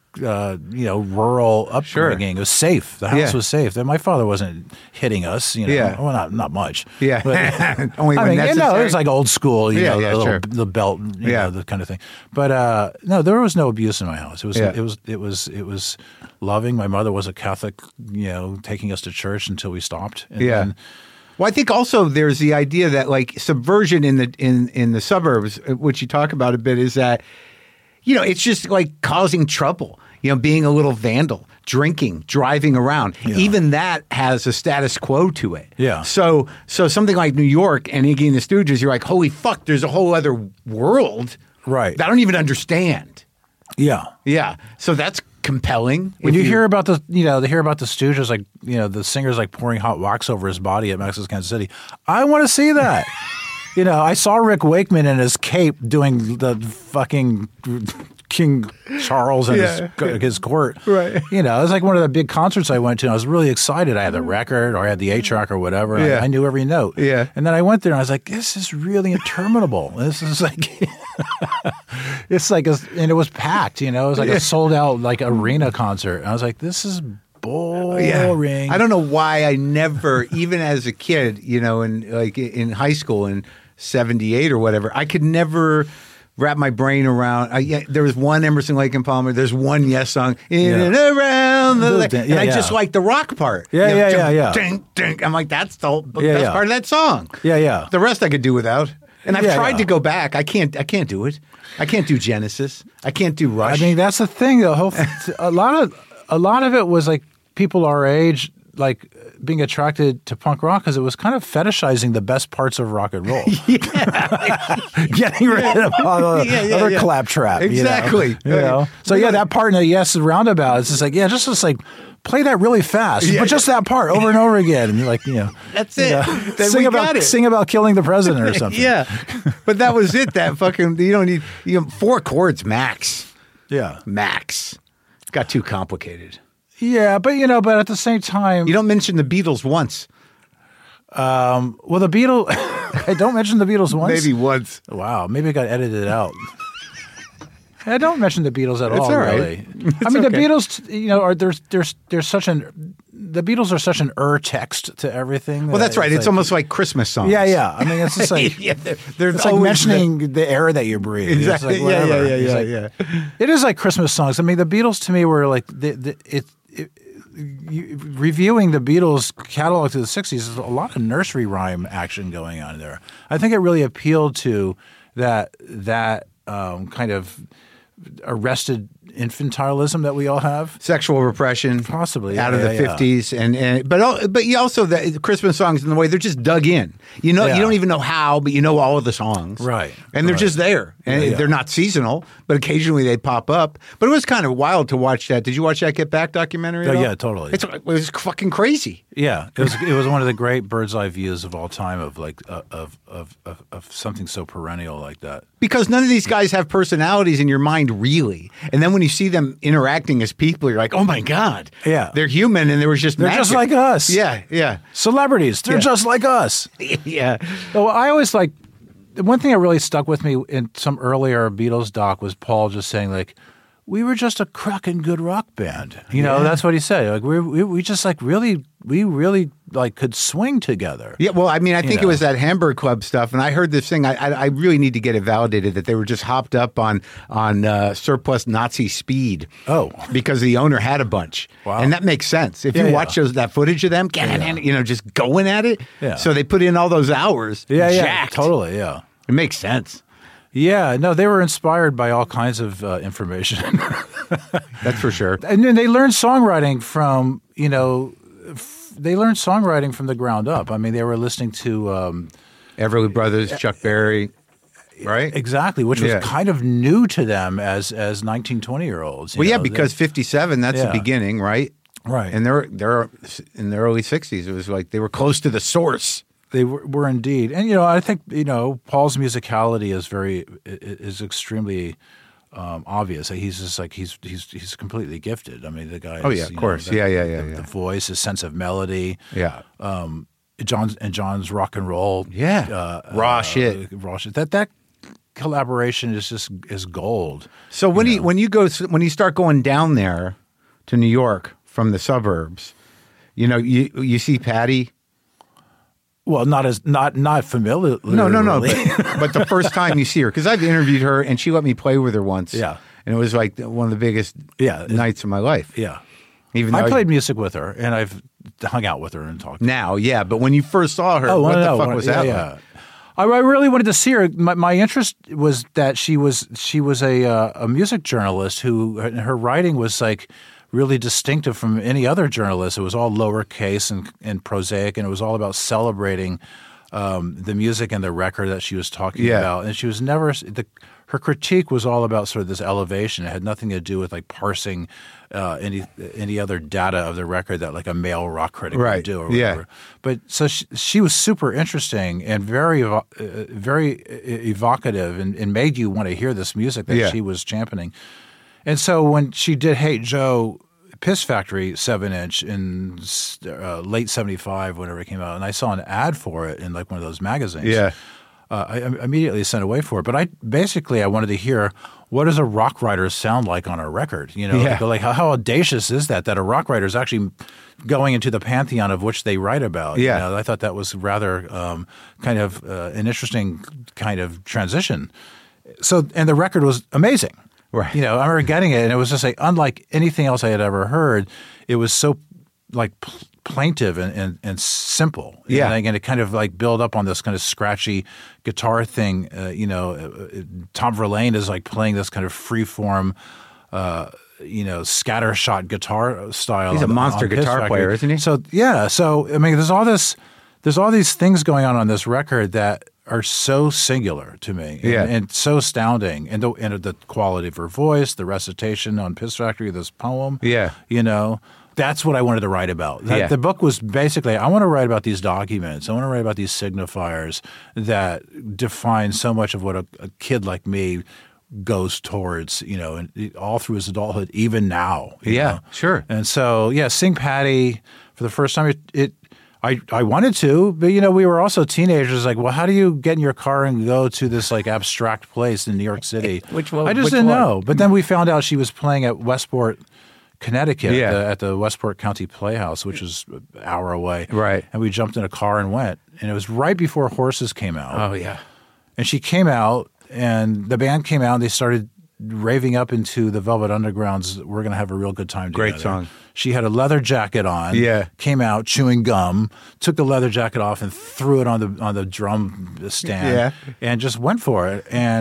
rural upbringing. It was safe. The house was safe. My father wasn't hitting us. Well, not much. But, only when necessary. It was like old school. The belt, the kind of thing. But no, there was no abuse in my house. It was loving. My mother was a Catholic. Taking us to church until we stopped. And well, I think also there's the idea that like subversion in the suburbs, which you talk about a bit, is that it's just like causing trouble. Being a little vandal, drinking, driving around. Even that has a status quo to it. So something like New York and Iggy and the Stooges, you're like, holy fuck, there's a whole other world that I don't even understand. Yeah. So that's compelling. When you hear about the Stooges, like, the singer's like pouring hot wax over his body at Max's Kansas City. I want to see that. I saw Rick Wakeman in his cape doing the fucking King Charles and his court. Right. It was like one of the big concerts I went to, and I was really excited. I had the record, or I had the 8-track or whatever. I knew every note. And then I went there, and I was like, this is really interminable. This is like, and it was packed, it was like a sold out like arena concert. And I was like, this is boring. I don't know why I never, even as a kid, in high school in 78 or whatever, I could never wrap my brain around. There was one Emerson, Lake and Palmer. There's one Yes song, in and around the lake. And I just like the rock part. Ding, ding. I'm like, that's the best part of that song. The rest I could do without. And I've tried to go back. I can't do it. I can't do Genesis. I can't do Rush. I mean, that's the thing. A lot of it was like people our age, like being attracted to punk rock because it was kind of fetishizing the best parts of rock and roll. Getting rid of all the other claptrap. Exactly. So that part in the Yes Roundabout, it's just like, just like play that really fast, but just that part over and over again. And you're like, that's it. Sing about killing the president or something. But that was it. That fucking, you don't need 4 chords max. Max. It got too complicated. Yeah, but at the same time, you don't mention the Beatles once. Well, the Beatles, I don't mention the Beatles once. Maybe once. Wow, maybe it got edited out. I don't mention the Beatles at all. All right. Really. I mean, the Beatles, there's such the Beatles are such an text to everything. Well, that's right. It's almost like Christmas songs. Yeah. I mean, it's just like it's like mentioning the air that you breathe. Exactly. It's like Yeah. It is like Christmas songs. I mean, the Beatles to me were like reviewing the Beatles catalog to the 60s. There's a lot of nursery rhyme action going on there. I think it really appealed to that kind of arrested infantilism that we all have. Sexual repression, possibly out of the 50s, but you also the Christmas songs in the way they're just dug in. You don't even know how, but you know all of the songs, right? And they're just there, and they're not seasonal, but occasionally they pop up. But it was kind of wild to watch that. Did you watch that Get Back documentary? Oh, yeah, totally. It was fucking crazy. Yeah, it was one of the great bird's eye views of all time of like of something so perennial like that. Because none of these guys have personalities in your mind, really. And then when you see them interacting as people, you're like, oh my God. Yeah. They're human and they're just just like us. Yeah. Celebrities, they're just like us. Yeah. So I always like, the one thing that really stuck with me in some earlier Beatles doc was Paul just saying like, we were just a cracking good rock band. You know, that's what he said. Like we just like really like could swing together. Yeah, well, I mean, I think it was that Hamburg Club stuff, and I heard this thing. I really need to get it validated that they were just hopped up on surplus Nazi speed. Oh, because the owner had a bunch. Wow, and that makes sense if you watch that footage of them, just going at it. Yeah. So they put in all those hours. Yeah, totally. Yeah, it makes sense. Yeah, no, they were inspired by all kinds of information. That's for sure. And then they learned songwriting from, they learned songwriting from the ground up. I mean, they were listening to Everly Brothers, Chuck Berry, right? Exactly, which was kind of new to them as 19, 20-year-olds. Well, because 57, that's the beginning, right? Right. And they're in the early 60s. It was like they were close to the source. They were indeed, and I think Paul's musicality is extremely obvious. He's just like he's completely gifted. I mean, the guy. Oh yeah, of course. The voice, his sense of melody. Yeah. John's rock and roll. Yeah. Raw shit. That collaboration is gold. So when you start going down there to New York from the suburbs, you see Patty. Well, not familiar. No. But the first time you see her, because I've interviewed her and she let me play with her once. Yeah, and it was like one of the biggest nights of my life. Yeah, even though I played music with her and I've hung out with her and talked. Now, but when you first saw her, what the fuck was that? Yeah. I really wanted to see her. My interest was that she was a music journalist who her writing was like really distinctive from any other journalist. It was all lowercase and prosaic, and it was all about celebrating the music and the record that she was talking about. And she was never her critique was all about sort of this elevation. It had nothing to do with like parsing any other data of the record that like a male rock critic would do or whatever. Yeah. But so she was super interesting and very evocative and made you want to hear this music that she was championing. And so when she did Hate Joe, Piss Factory 7-inch in late 75, whenever it came out, and I saw an ad for it in like one of those magazines. Yeah. I immediately sent away for it. But I wanted to hear, what does a rock writer sound like on a record? Like how audacious is that a rock writer is actually going into the pantheon of which they write about? Yeah. I thought that was rather kind of an interesting kind of transition. So, and the record was amazing. Right. I remember getting it, and it was just like unlike anything else I had ever heard. It was so like plaintive and simple. Yeah. And it kind of like build up on this kind of scratchy guitar thing. Tom Verlaine is like playing this kind of freeform, scattershot guitar style. He's a monster guitar player, isn't he? So I mean, there's all these things going on this record that are so singular to me and so astounding. And the quality of her voice, the recitation on Piss Factory, this poem. Yeah. That's what I wanted to write about. The book was basically, I want to write about these documents. I want to write about these signifiers that define so much of what a kid like me goes towards, and all through his adulthood, even now. You know? Sure. And so, seeing Patty for the first time, I wanted to, but we were also teenagers. Like, well, how do you get in your car and go to this like abstract place in New York City? I just didn't know. But then we found out she was playing at Westport, Connecticut, at the Westport County Playhouse, which is an hour away. Right. And we jumped in a car and went. And it was right before Horses came out. Oh yeah. And she came out, and the band came out, and they started raving up into the Velvet Underground's "We're Gonna Have a Real Good Time Together." Great song. She had a leather jacket on. Yeah. Came out chewing gum, took the leather jacket off and threw it on the drum stand. And just went for it. And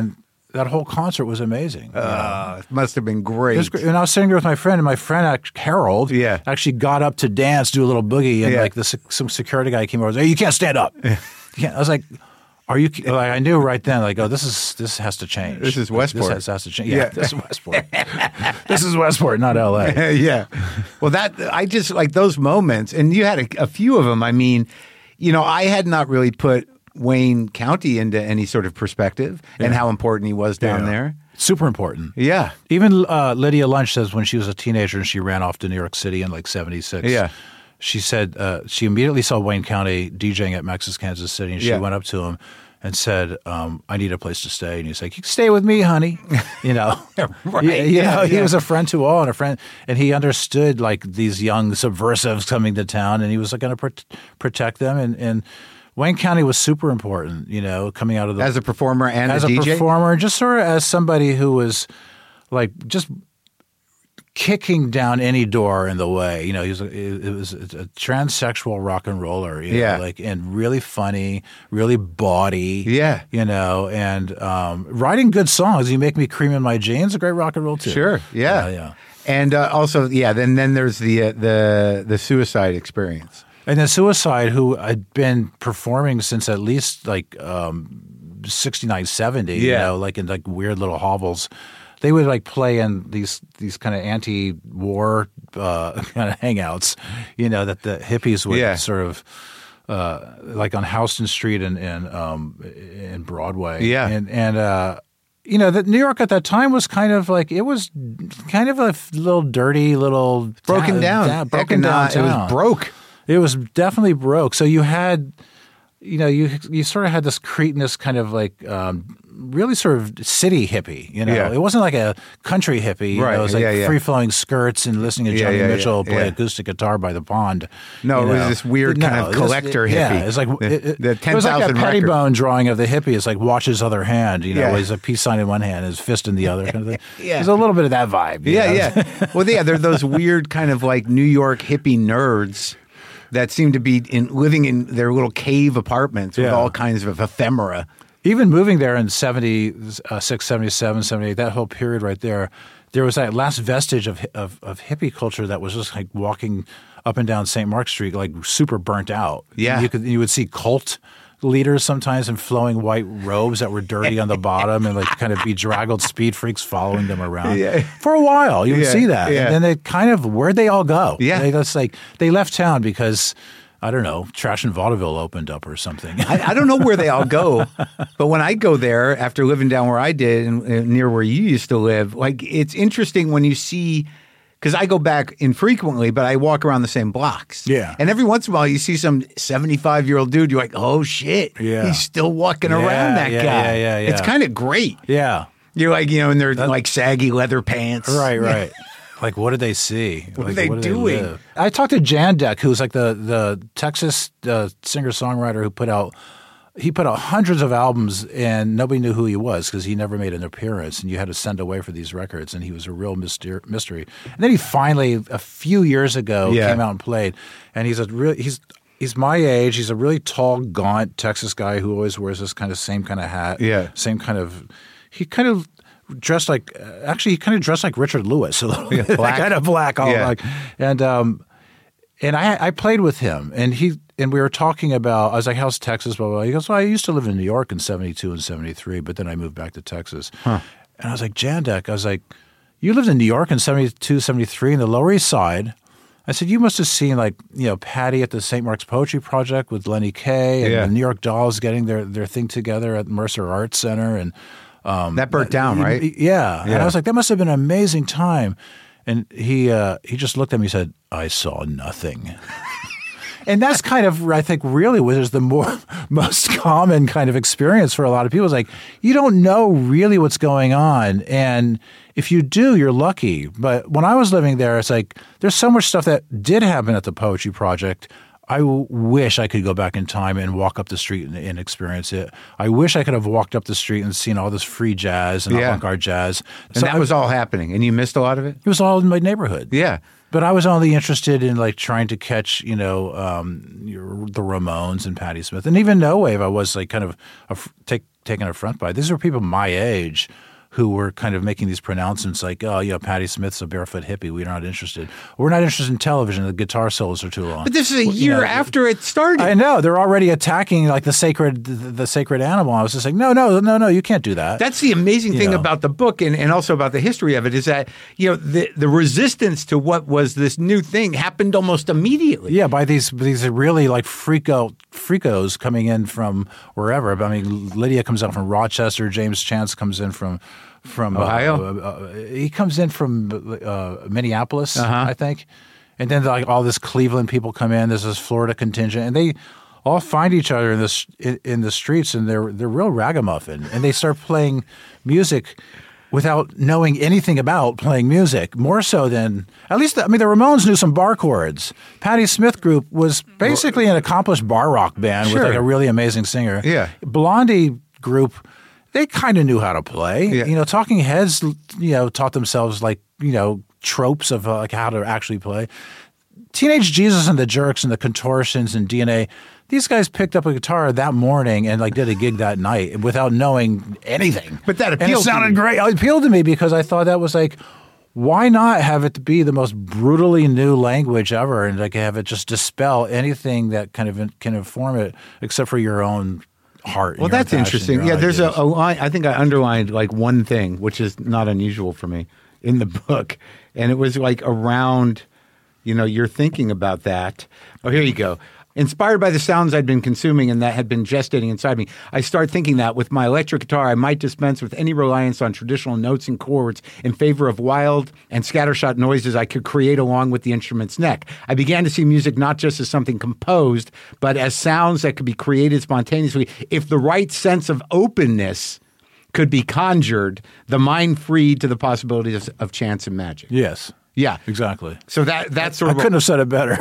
that whole concert was amazing. It must have been great. It was great. And I was sitting there with my friend, and my friend Harold actually got up to dance, do a little boogie, and like some security guy came over and said, "Hey, you can't stand up." You can't. I was like, "Are you?" Like, I knew right then, like, "Oh, this has to change. This is Westport. This has to change. Yeah, this is Westport. This is Westport, not L.A." Yeah. Well, I just like those moments, and you had a few of them. I mean, I had not really put Wayne County into any sort of perspective and how important he was down there. Super important. Yeah. Even Lydia Lunch says when she was a teenager and she ran off to New York City in like 76. Yeah. She said she immediately saw Wayne County DJing at Max's Kansas City, and she went up to him and said, "I need a place to stay." And he's like, "You can stay with me, honey." Right. He was a friend to all and he understood like these young subversives coming to town, and he was like, going to protect them. And Wayne County was super important, coming out of as a performer and as a DJ? As a performer, just sort of as somebody who was like just kicking down any door in the way. It was a transsexual rock and roller, and really funny, really baudy, and writing good songs. You Make Me Cream in My Jeans, a great rock and roll too. Sure, yeah. And also, then there's the Suicide Experience. And then Suicide, who had been performing since at least like 69, 70, like in like weird little hovels. They would like play in these kind of anti-war kind of hangouts, that the hippies would sort of like on Houston Street and Broadway. Yeah. And that New York at that time was kind of like, it was kind of a little dirty, little broken down. Broken down. It was broke. It was definitely broke. So you had, you sort of had this cretinous kind of like really sort of city hippie. It wasn't like a country hippie. Right. It was like free flowing skirts and listening to Joni Mitchell play acoustic guitar by the pond. No, it was this weird kind of collector hippie. Yeah, it's like the 10,000 it was like a Pettibone drawing of the hippie. It's like watch his other hand. He's a peace sign in one hand, his fist in the other kind of thing. There's a little bit of that vibe. Yeah. Well, they're those weird kind of like New York hippie nerds that seem to be living in their little cave apartments with all kinds of ephemera. Even moving there in 76, 77, 78, that whole period right there was that last vestige of hippie culture that was just like walking up and down St. Mark Street, like super burnt out. Yeah. You would see cult leaders sometimes in flowing white robes that were dirty on the bottom and like kind of bedraggled speed freaks following them around. Yeah. For a while, you would see that. Yeah. And then they kind of, where'd they all go? Yeah. They left town because, I don't know, Trash and Vaudeville opened up or something. I don't know where they all go, but when I go there after living down where I did and near where you used to live, like it's interesting when you see, because I go back infrequently, but I walk around the same blocks. Yeah. And every once in a while you see some 75-year-old dude, you're like, oh shit, he's still walking around that guy. Yeah. It's kind of great. Yeah. You're like, in their like saggy leather pants. Right. Like, what did they see? What are they doing? I talked to Jandek, who's like the Texas singer-songwriter who put out hundreds of albums, and nobody knew who he was because he never made an appearance, and you had to send away for these records, and he was a real mystery. And then he finally, a few years ago, came out and played, and he's my age. He's a really tall, gaunt Texas guy who always wears this same kind of hat. Yeah. Same kind of – he kind of – dressed like Richard Lewis a little bit, black. kind of black, black. And I played with him, and we were talking about. I was like, "How's Texas?" Blah blah blah. He goes, "Well, I used to live in New York in '72 and '73, but then I moved back to Texas." And I was like, "Jandek," I was like, "You lived in New York in '72, '73 in the Lower East Side." I said, "You must have seen Patty at the St. Mark's Poetry Project with Lenny Kaye and the New York Dolls getting their thing together at Mercer Arts Center and." That burnt down, right? Yeah. And I was like, that must have been an amazing time. And he just looked at me and said, I saw nothing. And that's kind of, I think, really was the most common kind of experience for a lot of people. It's like, you don't know really what's going on. And if you do, you're lucky. But when I was living there, it's like, there's so much stuff that did happen at the Poetry Project. I wish I could go back in time and walk up the street and experience it. I wish I could have walked up the street and seen all this free jazz and avant-garde jazz. And that was all happening, and you missed a lot of it? It was all in my neighborhood. Yeah. But I was only interested in like trying to catch, the Ramones and Patti Smith. And even No Wave, I was like kind of take taken affront by. These were people my age who were kind of making these pronouncements like, oh, Patti Smith's a barefoot hippie. We're not interested. We're not interested in television. The guitar solos are too long. But this is a year after it started. I know. They're already attacking like the sacred animal. I was just like, no, you can't do that. That's the amazing thing about the book and also about the history of it is that, the resistance to what was this new thing happened almost immediately. Yeah, by these really like freakos coming in from wherever. I mean, Lydia comes out from Rochester. James Chance comes in from Ohio. He comes in from Minneapolis, I think, and then like all this Cleveland people come in. There's this Florida contingent, and they all find each other in the streets, and they're real ragamuffin, and they start playing music without knowing anything about playing music. More so than the Ramones knew some bar chords. Patti Smith Group was basically an accomplished bar rock band with like a really amazing singer. Yeah, Blondie Group. They kind of knew how to play. Yeah. Talking Heads, taught themselves like, tropes of like how to actually play. Teenage Jesus and the Jerks and the Contortions and DNA, these guys picked up a guitar that morning and like did a gig that night without knowing anything. But that appealed. And it sounded great. It appealed to me because I thought that was like, why not have it be the most brutally new language ever and like have it just dispel anything that kind of can inform it except for your own heart. Well, that's interesting. Yeah, there's a line. I think I underlined like one thing, which is not unusual for me in the book, and it was like around, you're thinking about that. Oh, here you go. Inspired by the sounds I'd been consuming and that had been gestating inside me, I started thinking that with my electric guitar, I might dispense with any reliance on traditional notes and chords in favor of wild and scattershot noises I could create along with the instrument's neck. I began to see music not just as something composed, but as sounds that could be created spontaneously if the right sense of openness could be conjured, the mind freed to the possibilities of chance and magic. Yes. Yeah, exactly. So that's sort of. I couldn't have said it better.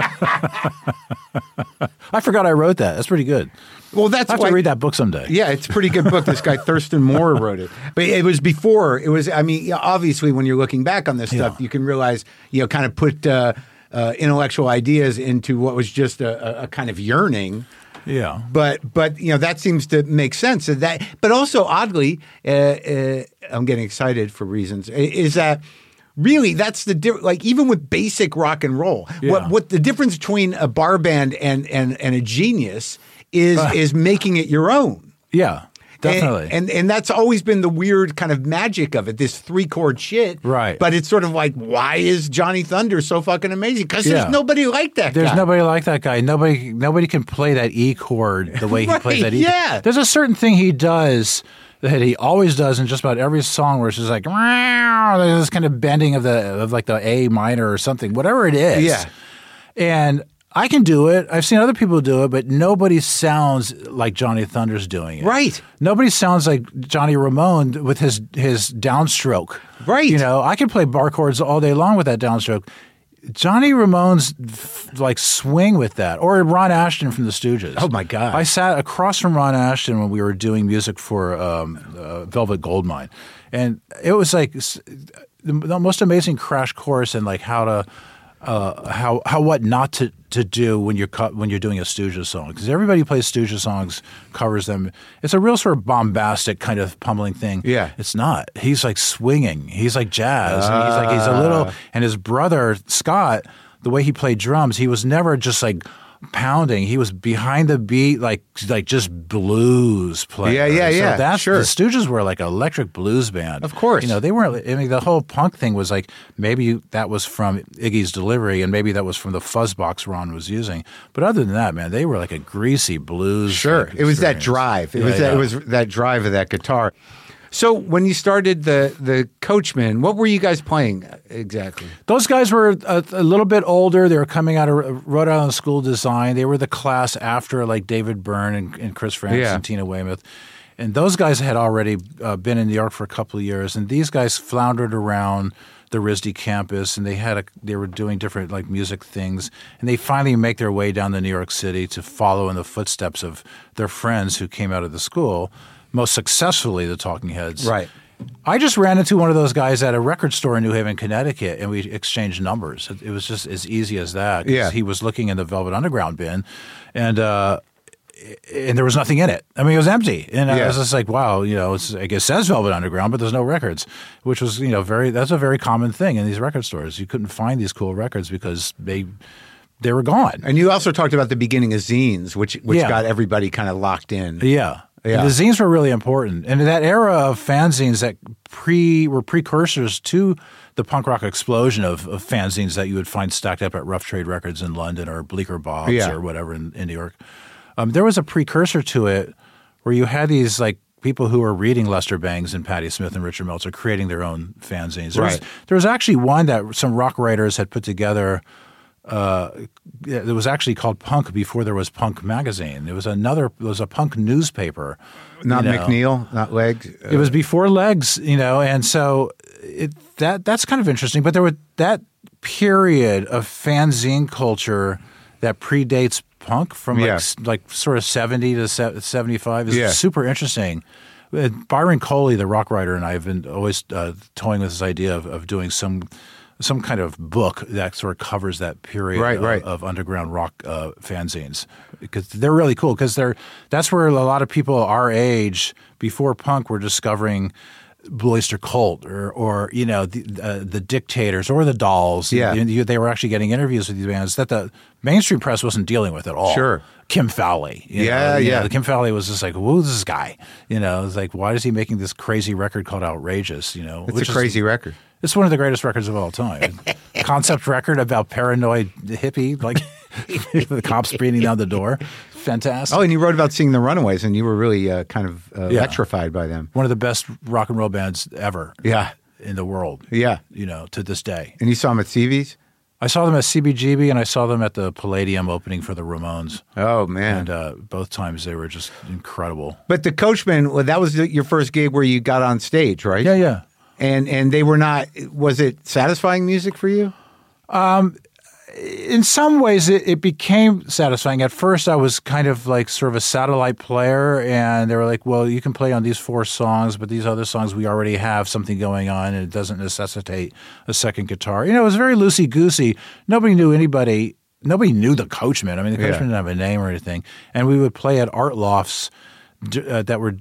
I forgot I wrote that. That's pretty good. Well, that's I have to read that book someday. Yeah, it's a pretty good book. This guy Thurston Moore wrote it, but it was before. It was. I mean, obviously, when you're looking back on this stuff, you can realize kind of put intellectual ideas into what was just a kind of yearning. Yeah, but that seems to make sense. But also oddly, I'm getting excited for reasons. Is that. Really, that's the like even with basic rock and roll, what the difference between a bar band and a genius is making it your own. Yeah, definitely. And that's always been the weird kind of magic of it, this 3-chord shit. Right. But it's sort of like, why is Johnny Thunder so fucking amazing? Because there's nobody like that guy. There's nobody like that guy. Nobody can play that E chord the way he plays that E. Yeah. There's a certain thing he does that he always does in just about every song where it's just like, there's this kind of bending of like the A minor or something, whatever it is. Yeah. And I can do it. I've seen other people do it, but nobody sounds like Johnny Thunder's doing it. Right. Nobody sounds like Johnny Ramone with his downstroke. Right. I can play bar chords all day long with that downstroke. Johnny Ramone's like swing with that, or Ron Ashton from the Stooges. Oh my God! I sat across from Ron Ashton when we were doing music for Velvet Goldmine, and it was like the most amazing crash course in like how to what not to do when you're doing a Stooges song, because everybody who plays Stooges songs covers them. It's a real sort of bombastic kind of pummeling thing. Yeah, it's not. He's like swinging. He's like jazz. And he's a little. And his brother Scott, the way he played drums, he was never just like pounding. He was behind the beat, like just blues player. Yeah. So that's sure. The Stooges were like an electric blues band. Of course. They weren't. I mean, the whole punk thing was like maybe that was from Iggy's delivery, and maybe that was from the fuzzbox Ron was using. But other than that, man, they were like a greasy blues. Sure, it was that drive. It was that drive of that guitar. So when you started the Coachmen, what were you guys playing exactly? Those guys were a little bit older. They were coming out of Rhode Island School of Design. They were the class after like David Byrne and Chris Francis and Tina Weymouth. And those guys had already been in New York for a couple of years. And these guys floundered around the RISD campus, and they were doing different like music things. And they finally make their way down to New York City to follow in the footsteps of their friends who came out of the school. Most successfully, the Talking Heads. Right. I just ran into one of those guys at a record store in New Haven, Connecticut, and we exchanged numbers. It was just as easy as that. Yeah. He was looking in the Velvet Underground bin, and and there was nothing in it. I mean, it was empty. And I Yeah. was just like, wow, I guess it says Velvet Underground, but there's no records, which was, that's a very common thing in these record stores. You couldn't find these cool records because they were gone. And you also talked about the beginning of zines, which Yeah. got everybody kind of locked in. Yeah. Yeah. And the zines were really important. And that era of fanzines that were precursors to the punk rock explosion of fanzines that you would find stacked up at Rough Trade Records in London or Bleecker Bob's Yeah. or whatever in New York. There was a precursor to it where you had these like people who were reading Lester Bangs and Patti Smith and Richard Meltzer creating their own fanzines. There was actually one that some rock writers had put together. It was actually called Punk before there was Punk magazine. There was a punk newspaper. Not McNeil, not Legs. It was before Legs, and so that's kind of interesting. But there was that period of fanzine culture that predates punk from like sort of 70 to 75 is super interesting. Byron Coley, the rock writer, and I have been always toying with this idea of doing some kind of book that sort of covers that period of underground rock fanzines, because they're really cool, because that's where a lot of people our age before punk were discovering Blue Oyster Cult or the Dictators or the Dolls. Yeah. They were actually getting interviews with these bands that the mainstream press wasn't dealing with at all. Sure. Kim Fowley. Kim Fowley was just like, who's this guy? It's like, why is he making this crazy record called Outrageous? It's a crazy record. It's one of the greatest records of all time. Concept record about paranoid hippie, like the cops beating down the door. Fantastic. Oh, and you wrote about seeing the Runaways, and you were really kind of electrified by them. One of the best rock and roll bands ever. Yeah. In the world. Yeah. To this day. And you saw them at CB's? I saw them at CBGB, and I saw them at the Palladium opening for the Ramones. Oh, man. And both times they were just incredible. But the Coachmen, that was your first gig where you got on stage, right? Yeah. And they were not – was it satisfying music for you? In some ways, it became satisfying. At first, I was kind of like sort of a satellite player, and they were like, well, you can play on these 4 songs, but these other songs, we already have something going on, and it doesn't necessitate a second guitar. It was very loosey-goosey. Nobody knew anybody. Nobody knew the Coachmen. I mean, the Coachmen didn't have a name or anything. And we would play at art lofts that were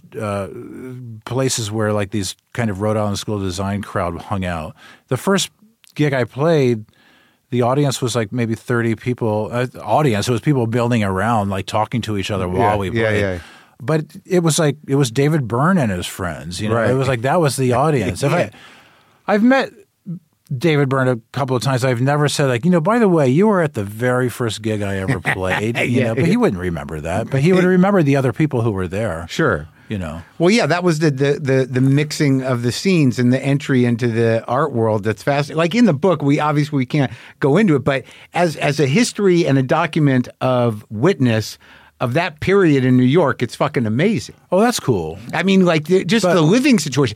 places where like these kind of Rhode Island School of Design crowd hung out. The first gig I played, the audience was like maybe 30 people. It was people building around, like talking to each other while we played. Yeah. But it was David Byrne and his friends. It was like that was the audience. I've met David Byrne a couple of times. I've never said like, by the way, you were at the very first gig I ever played. But he wouldn't remember that. But he would remember the other people who were there. Sure. Well, yeah, that was the mixing of the scenes and the entry into the art world. That's fascinating. Like in the book, we can't go into it, but as a history and a document of witness of that period in New York, it's fucking amazing. Oh, that's cool. I mean, like the living situation.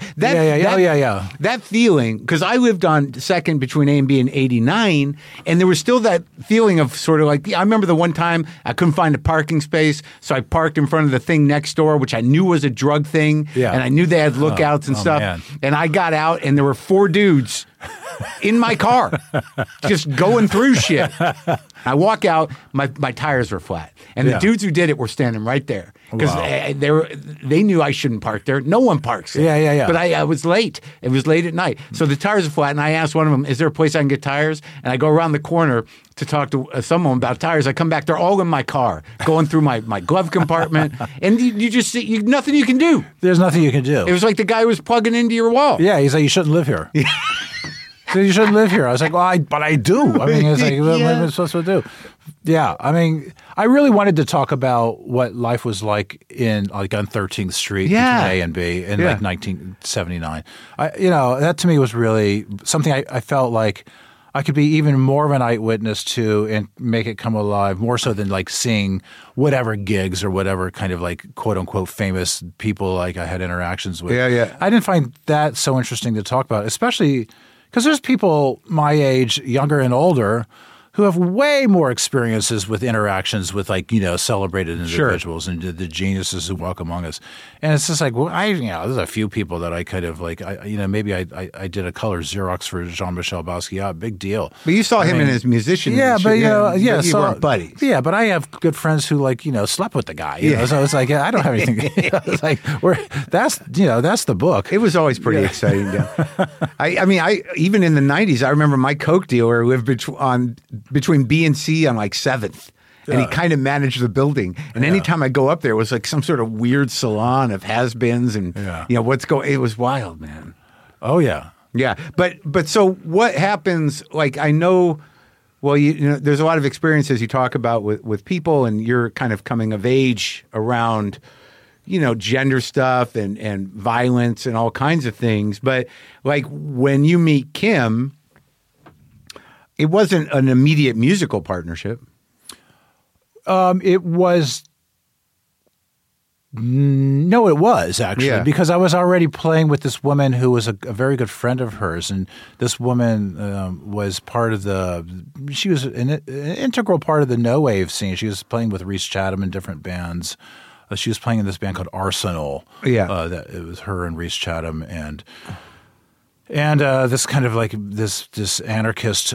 That feeling, because I lived on Second between A and B in '89, and there was still that feeling of sort of like, I remember the one time I couldn't find a parking space, so I parked in front of the thing next door, which I knew was a drug thing, and I knew they had lookouts and stuff. Man. And I got out, and there were 4 dudes in my car, just going through shit. I walk out, my tires were flat. And the dudes who did it were standing right there. Because they knew I shouldn't park there. No one parks there. Yeah. But I was late. It was late at night. So the tires are flat, and I asked one of them, is there a place I can get tires? And I go around the corner to talk to someone about tires. I come back, they're all in my car, going through my glove compartment. And you just see, nothing you can do. There's nothing you can do. It was like the guy who was plugging into your wall. Yeah, he's like, you shouldn't live here. So you shouldn't live here. I was like, well, but I do. I mean, it's like, what am I supposed to do? Yeah, I mean, I really wanted to talk about what life was like on 13th Street between A and B in like 1979. That to me was really something I felt like I could be even more of an eyewitness to and make it come alive, more so than like seeing whatever gigs or whatever kind of like quote unquote famous people like I had interactions with. Yeah. I didn't find that so interesting to talk about, especially because there's people my age, younger and older, who have way more experiences with interactions with like, celebrated individuals and the geniuses who walk among us. And it's just like, well, there's a few people that I kind of like, maybe I did a color Xerox for Jean-Michel Basquiat, big deal. But you saw him in his musician. Yeah, but you weren't buddies. Yeah, but I have good friends who like, slept with the guy. You know? So it's like, I don't have anything. It's like, that's the book. It was always pretty exciting. I even in the 90s, I remember my Coke dealer lived between B and C on like 7th. And he kind of managed the building. And anytime I go up there, it was like some sort of weird salon of has-beens and, what's going. It was wild, man. Oh, yeah. Yeah. But so what happens, like I know, well, there's a lot of experiences you talk about with people and you're kind of coming of age around, gender stuff and violence and all kinds of things. But like when you meet Kim, it wasn't an immediate musical partnership. It was. No, it was actually because I was already playing with this woman who was a very good friend of hers, and this woman was part of she was an integral part of the no wave scene. She was playing with Rhys Chatham in different bands. She was playing in this band called Arsenal. Yeah, it was her and Rhys Chatham and this kind of like this anarchist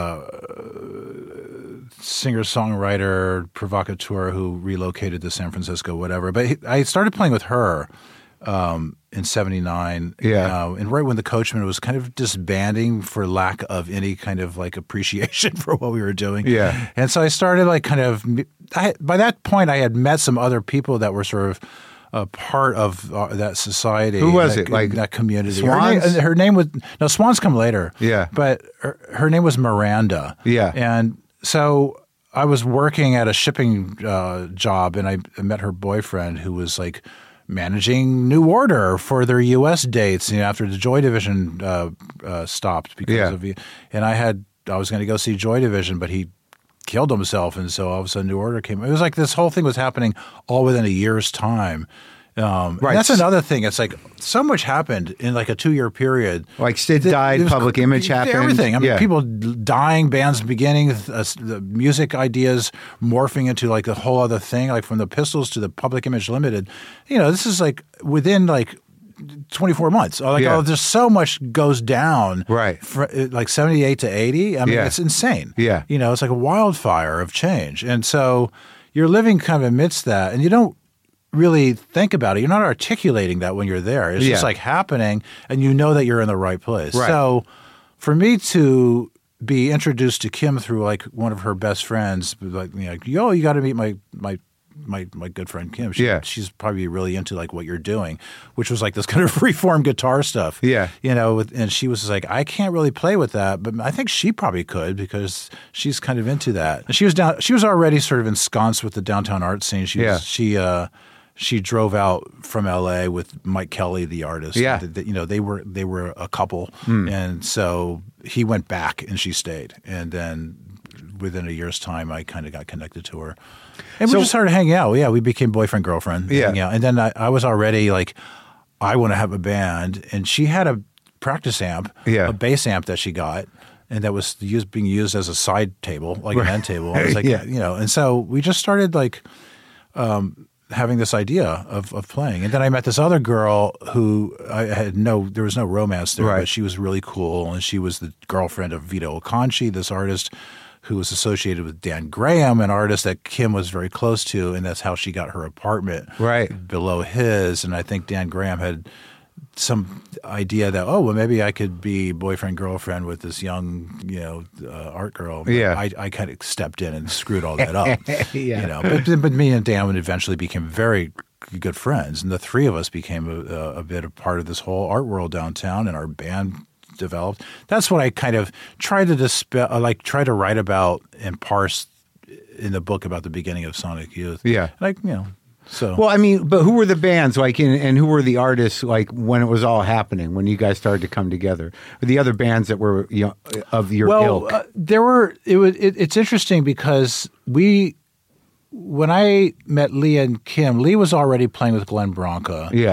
singer-songwriter, provocateur who relocated to San Francisco, whatever. But I started playing with her in 79. And right when the Coachman was kind of disbanding for lack of any kind of like appreciation for what we were doing. Yeah. And so I started like kind of by that point I had met some other people that were sort of a part of that society. Who was it? Like that community. Swans? Her name was Swans come later. Yeah. But her name was Miranda. Yeah. And so I was working at a shipping job, and I met her boyfriend, who was like managing New Order for their U.S. dates. After the Joy Division stopped because of and I was going to go see Joy Division, but he killed himself, and so all of a sudden New Order came. It was like this whole thing was happening all within a year's time. Right. That's another thing. It's like so much happened in like a 2-year period. Like Sid died, Public Image happened. Everything. I mean, people dying, bands beginning, the music ideas morphing into like a whole other thing, like from the Pistols to the Public Image Limited. This is like within like 24 months. There's so much goes down. Right. Like 78 to 80. I mean, it's insane. Yeah. It's like a wildfire of change. And so you're living kind of amidst that, and you don't really think about it. You're not articulating that when you're there. It's just like happening, and you know that you're in the right place. Right. So for me to be introduced to Kim through like one of her best friends, like, yo, you got to meet my good friend Kim. She's probably really into like what you're doing, which was like this kind of freeform guitar stuff. Yeah. And she was like, I can't really play with that, but I think she probably could because she's kind of into that. And she was already sort of ensconced with the downtown art scene. She drove out from L.A. with Mike Kelly, the artist. Yeah. They were a couple. And so he went back and she stayed. And then within a year's time, I kind of got connected to her. And we just started hanging out. Yeah, we became boyfriend, girlfriend. Yeah. And then I was already like, I want to have a band. And she had a practice amp, a bass amp that she got. And that was being used as a side table, like an end table. I was like, and so we just started like having this idea of playing. And then I met this other girl who there was no romance there, but she was really cool. And she was the girlfriend of Vito Acconci, this artist who was associated with Dan Graham, an artist that Kim was very close to. And that's how she got her apartment below his. And I think Dan Graham had some idea that, maybe I could be boyfriend, girlfriend with this young, art girl. But I kind of stepped in and screwed all that up. But me and Dan eventually became very good friends. And the three of us became a bit of part of this whole art world downtown, and our band developed. That's what I kind of tried to try to write about and parse in the book about the beginning of Sonic Youth. Yeah. So. Well, I mean, but who were the bands like, and who were the artists like when it was all happening, when you guys started to come together? The other bands that were of your ilk? There were. It's interesting because when I met Lee and Kim, Lee was already playing with Glenn Branca. Yeah.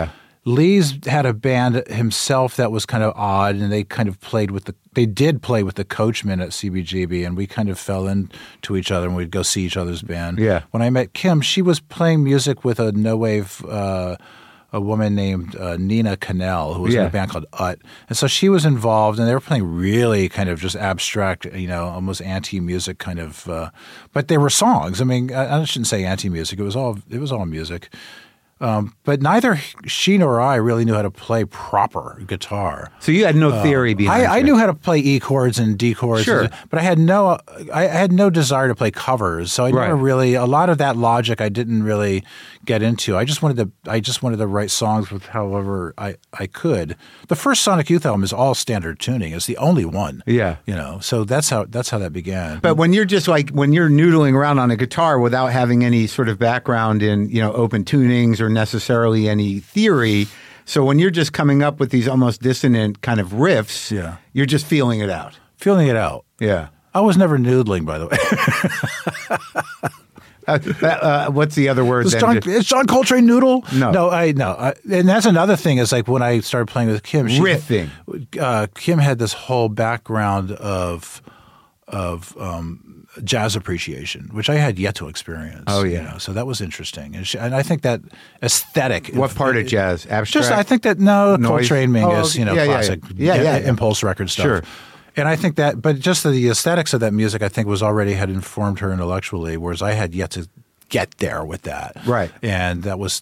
Lee's had a band himself that was kind of odd, and they kind of did play with the Coachmen at CBGB, and we kind of fell into each other, and we'd go see each other's band. Yeah. When I met Kim, she was playing music with a no-wave a woman named Nina Cannell, who was in a band called UT. And so she was involved, and they were playing really kind of just abstract, almost anti-music kind of but they were songs. I mean, I shouldn't say anti-music. It was all music. But neither she nor I really knew how to play proper guitar. So you had no theory behind it. I knew how to play E chords and D chords, sure. But I had no desire to play covers. So I never really, a lot of that logic I didn't really get into. I just wanted to write songs with however I could. The first Sonic Youth album is all standard tuning. It's the only one. Yeah. So that's how that began. But when you're just when you're noodling around on a guitar without having any sort of background in, open tunings or necessarily any theory, so when you're just coming up with these almost dissonant kind of riffs, you're just feeling it out. Feeling it out. Yeah. I was never noodling, by the way. What's the other word? Is John Coltrane noodle? No. And that's another thing is like when I started playing with Kim. Riffing. Kim had this whole background of jazz appreciation, which I had yet to experience. Oh, yeah. So that was interesting. And I think that aesthetic. What part of jazz? Abstract? I think that, Coltrane, Mingus, classic Impulse record stuff. Sure. And I think that, but just the aesthetics of that music, I think had informed her intellectually, whereas I had yet to get there with that. Right. And that was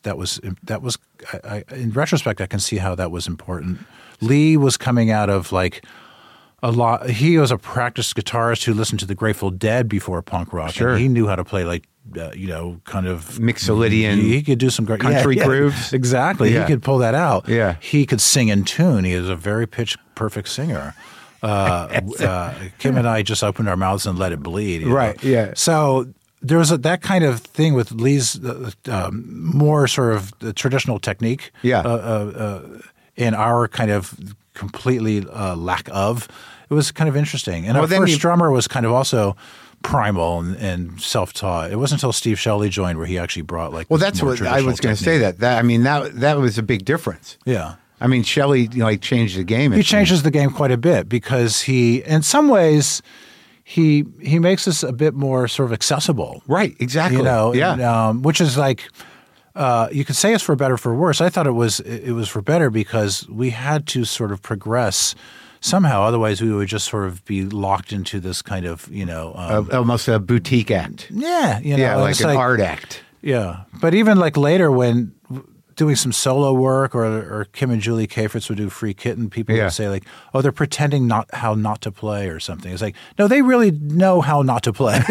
in retrospect, I can see how that was important. Lee was coming out of he was a practiced guitarist who listened to the Grateful Dead before punk rock. Sure. And he knew how to play kind of Mixolydian. He could do some great country grooves. Exactly. Yeah. He could pull that out. Yeah. He could sing in tune. He is a very pitch perfect singer. Kim and I just opened our mouths and let it bleed. Right. Yeah. So there was that kind of thing with Lee's more sort of the traditional technique. Yeah. In our kind of completely lack of. It was kind of interesting. And our first drummer was kind of also primal and self-taught. It wasn't until Steve Shelley joined where he actually brought that's what I was going to say. That was a big difference. Yeah. I mean, Shelley changed the game. He changes the game quite a bit because he, in some ways, he makes us a bit more sort of accessible. Right. Exactly. Which is you could say it's for better or for worse. I thought it was for better because we had to sort of progress somehow. Otherwise, we would just sort of be locked into this kind of, almost a boutique act. Yeah. Like an art act. Yeah. But even later when doing some solo work or Kim and Julie Cafritz would do Free Kitten, people would say they're pretending how not to play or something. It's no, they really know how not to play.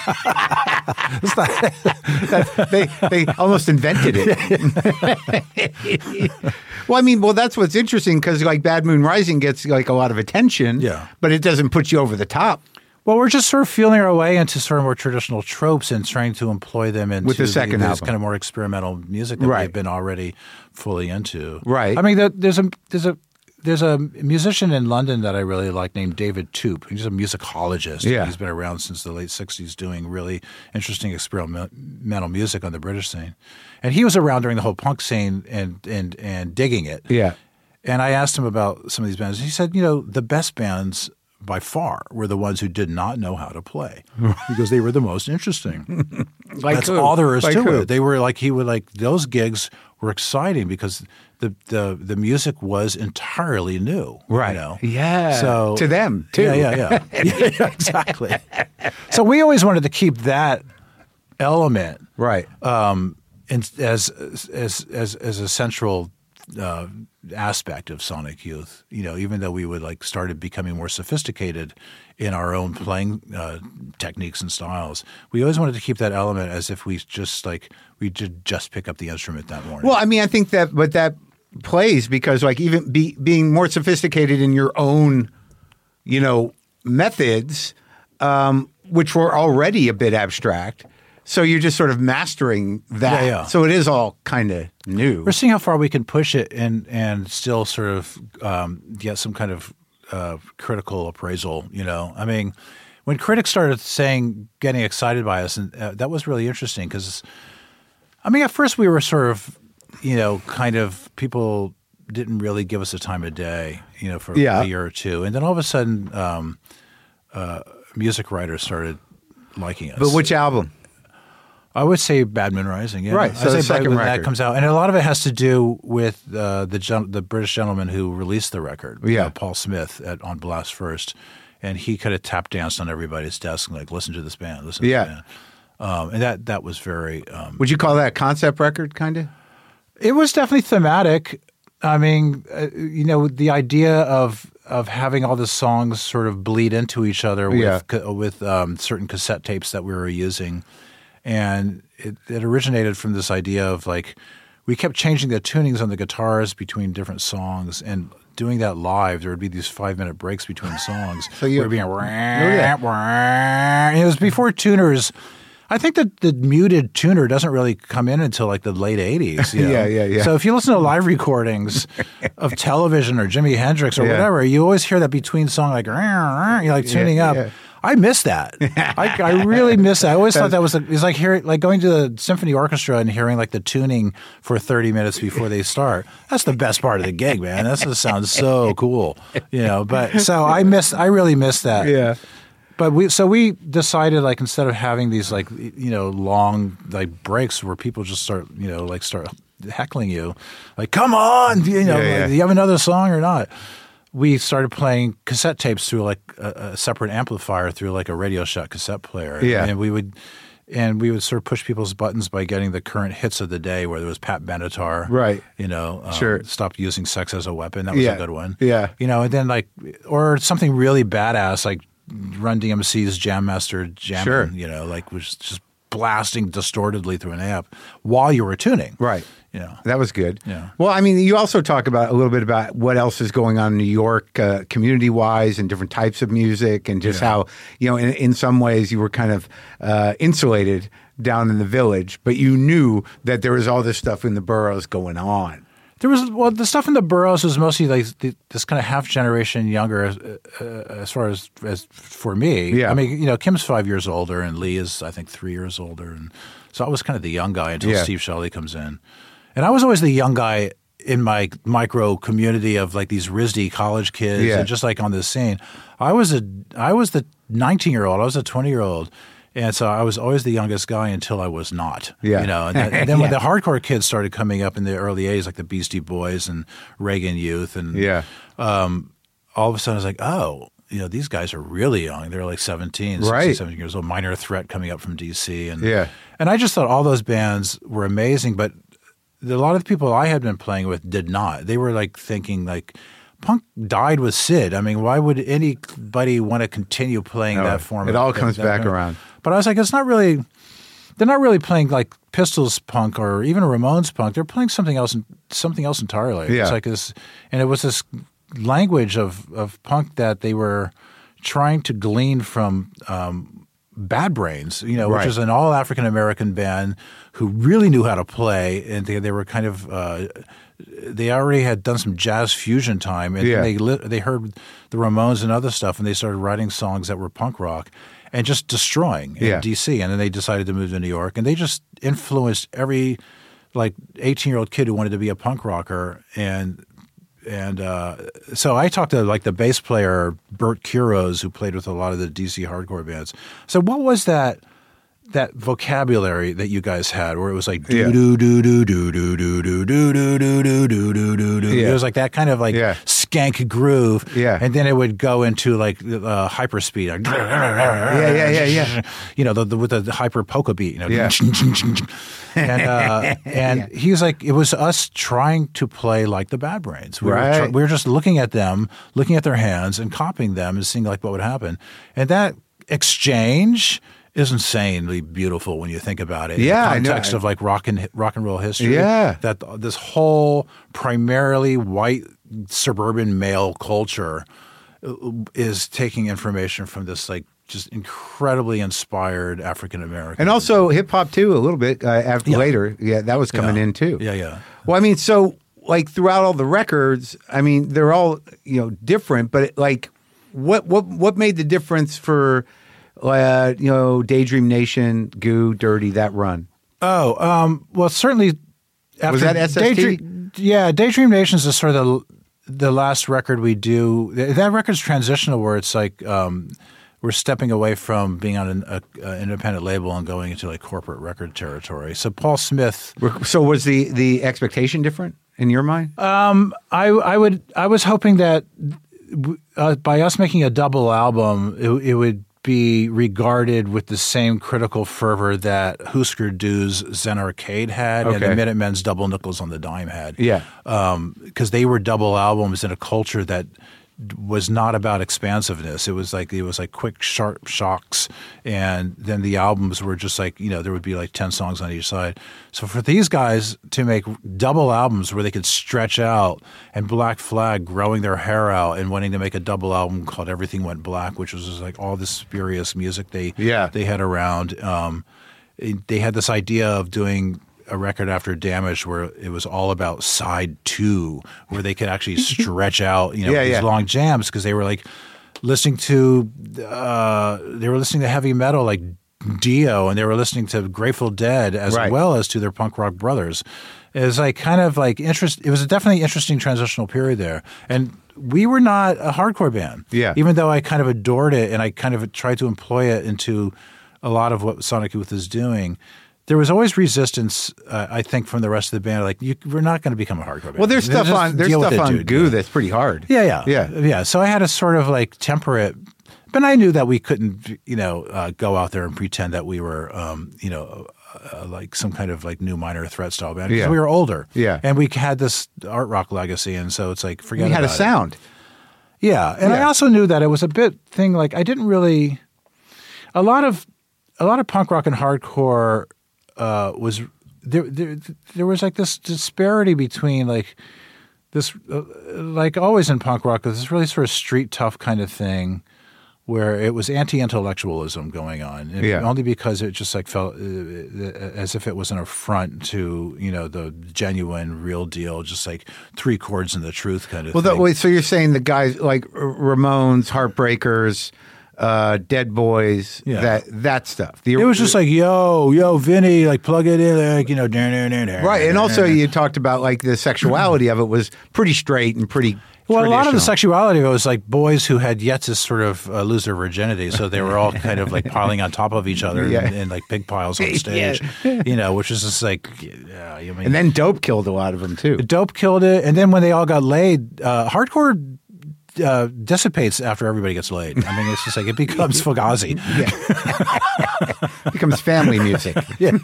They almost invented it. Well, that's what's interesting because Bad Moon Rising gets a lot of attention, but it doesn't put you over the top. Well, we're just sort of feeling our way into sort of more traditional tropes and trying to employ them into with the second this album. Kind of more experimental music that we've been already fully into. Right. I mean, there's a musician in London that I really like named David Toop. He's a musicologist. Yeah. He's been around since the late 60s doing really interesting experimental music on the British scene. And he was around during the whole punk scene and digging it. Yeah. And I asked him about some of these bands. He said, the best bands by far were the ones who did not know how to play because they were the most interesting. That's all there is to it. They were those gigs were exciting because the music was entirely new. Right. Yeah. So to them too. Yeah, exactly. So we always wanted to keep that element right. As a central aspect of Sonic Youth, even though we would started becoming more sophisticated in our own playing techniques and styles, we always wanted to keep that element as if we just we did just pick up the instrument that morning. Well, I mean, I think that plays because even being more sophisticated in your own, methods, which were already a bit abstract. So you're just sort of mastering that. Yeah. So it is all kind of new. We're seeing how far we can push it and still sort of get some kind of critical appraisal, I mean, when critics started getting excited by us, and that was really interesting because, I mean, at first we were sort of kind of people didn't really give us a time of day, for a year or two. And then all of a sudden, music writers started liking us. But which album? I would say Bad Moon Rising. Yeah. Right. So the second record. That comes out. And a lot of it has to do with the British gentleman who released the record, Paul Smith on Blast First. And he kind of tap danced on everybody's desk and listen to this band, listen to this band. And that was very would you call that a concept record, kind of? It was definitely thematic. I mean, the idea of having all the songs sort of bleed into each other with certain cassette tapes that we were using. And it originated from this idea of we kept changing the tunings on the guitars between different songs, and doing that live, there would be these 5-minute breaks between songs. So you would be and it was before tuners. I think that the muted tuner doesn't really come in until the late 80s. Yeah. So if you listen to live recordings of Television or Jimi Hendrix or whatever, you always hear that between song you're tuning up. Yeah. I miss that. I really miss that. I always thought that was it's like going to the symphony orchestra and hearing the tuning for 30 minutes before they start. That's the best part of the gig, man. That just sounds so cool, But so I really miss that. Yeah. But we decided instead of having these long breaks where people just start start heckling you, come on, do you have another song or not? We started playing cassette tapes through a separate amplifier through a Radio Shack cassette player. Yeah. And we would sort of push people's buttons by getting the current hits of the day, where there was Pat Benatar. Right. Sure. Stopped using sex as a weapon. That was a good one. Yeah. And then or something really badass like Run DMC's Jam Master Jammin', sure. Was just blasting distortedly through an amp while you were tuning. Right. That was good. Yeah. Well, I mean, you also talk about a little bit about what else is going on in New York, community-wise, and different types of music, and just how in some ways you were kind of insulated down in the village, but you knew that there was all this stuff in the boroughs going on. There was the stuff in the boroughs was mostly this kind of half generation younger, as far as for me. Yeah. I mean, Kim's 5 years older, and Lee is I think 3 years older, and so I was kind of the young guy until Steve Shelley comes in. And I was always the young guy in my micro community of these RISD college kids and just on this scene. I was the 19-year-old. I was a 20-year-old. And so I was always the youngest guy until I was not. Yeah. And then when the hardcore kids started coming up in the early 80s, like the Beastie Boys and Reagan Youth, and all of a sudden I was like, oh, these guys are really young. They're 17, 16, 17 years old. Minor Threat coming up from D.C. And I just thought all those bands were amazing, but a lot of the people I had been playing with did not. They were thinking punk died with Sid. I mean, why would anybody want to continue playing that form? It all comes back around. But I was like, it's not really – they're not really playing Pistols punk or even Ramones punk. They're playing something else entirely. Yeah. It's this – and it was this language of punk that they were trying to glean from Bad Brains, which is an all African-American band who really knew how to play, and they were kind of they already had done some jazz fusion time, and they heard the Ramones and other stuff, and they started writing songs that were punk rock and just destroying in D.C. And then they decided to move to New York, and they just influenced every 18-year-old kid who wanted to be a punk rocker. And so I talked to the bass player Bert Kuros, who played with a lot of the DC hardcore bands. So what was that vocabulary that you guys had, where it was do do do do do do do do do do do do do do do? It was that kind of skank groove, and then it would go into hyperspeed, with the hyper polka beat, and he was it was us trying to play like the Bad Brains. We were just looking at them, looking at their hands, and copying them and seeing what would happen, and that exchange is insanely beautiful when you think about it. Yeah, in the context of rock and roll history. Yeah, that this whole primarily white suburban male culture is taking information from this just incredibly inspired African American, and also hip hop too, a little bit later. Yeah, that was coming in too. Yeah. Well, I mean, so throughout all the records, I mean, they're all different, but what made the difference for Daydream Nation, Goo, Dirty, that run? Well, certainly Was that SST? Daydream Nations is sort of the last record we do. That record's transitional, where it's like we're stepping away from being on an independent label and going into like corporate record territory. So Paul Smith. So was the expectation different in your mind? I was hoping that by us making a double album, it would be regarded with the same critical fervor that Husker Du's Zen Arcade had and the Minutemen's Double Nickels on the Dime had. Yeah. Because they were double albums in a culture that was not about expansiveness. It was like quick, sharp shocks, and then the albums were just like, there would be like 10 songs on each side. So for these guys to make double albums where they could stretch out, and Black Flag growing their hair out and wanting to make a double album called Everything Went Black, which was just like all this spurious music they had around. They had this idea of doing a record after Damage where it was all about side 2, where they could actually stretch out, these long jams, because they were like listening to heavy metal like Dio, and they were listening to Grateful Dead as well as to their punk rock brothers. It was like kind of like it was a definitely interesting transitional period there. And we were not a hardcore band. Yeah. Even though I kind of adored it and I kind of tried to employ it into a lot of what Sonic Youth is doing. There was always resistance, I think, from the rest of the band. Like, we're not going to become a hardcore band. Well, there's stuff on Goo that's pretty hard. Yeah. So I had to sort of like temper it, but I knew that we couldn't, go out there and pretend that we were, like some kind of like new Minor Threat style band, because we were older. Yeah, and we had this art rock legacy, and so it's like forget. We had about a sound. Yeah, and I also knew that it was a bit thing. Like I didn't really a lot of punk rock and hardcore. Was there was like this disparity between like this like always in punk rock, this really sort of street tough kind of thing where it was anti-intellectualism going on, and only because it just like felt as if it was an affront to the genuine real deal, just like 3 chords and the truth kind of thing. So you're saying the guys like Ramones, Heartbreakers, Dead Boys, that stuff. It was just like, yo, Vinny, like plug it in, like right. And also, you talked about like the sexuality of it was pretty straight and pretty. Well, a lot of the sexuality of it was like boys who had yet to sort of lose their virginity, so they were all kind of like piling on top of each other in like big piles on stage, which is just like, and then dope killed a lot of them too. Dope killed it, and then when they all got laid, hardcore dissipates after everybody gets laid. I mean, it's just like it becomes Fugazi. Becomes family music.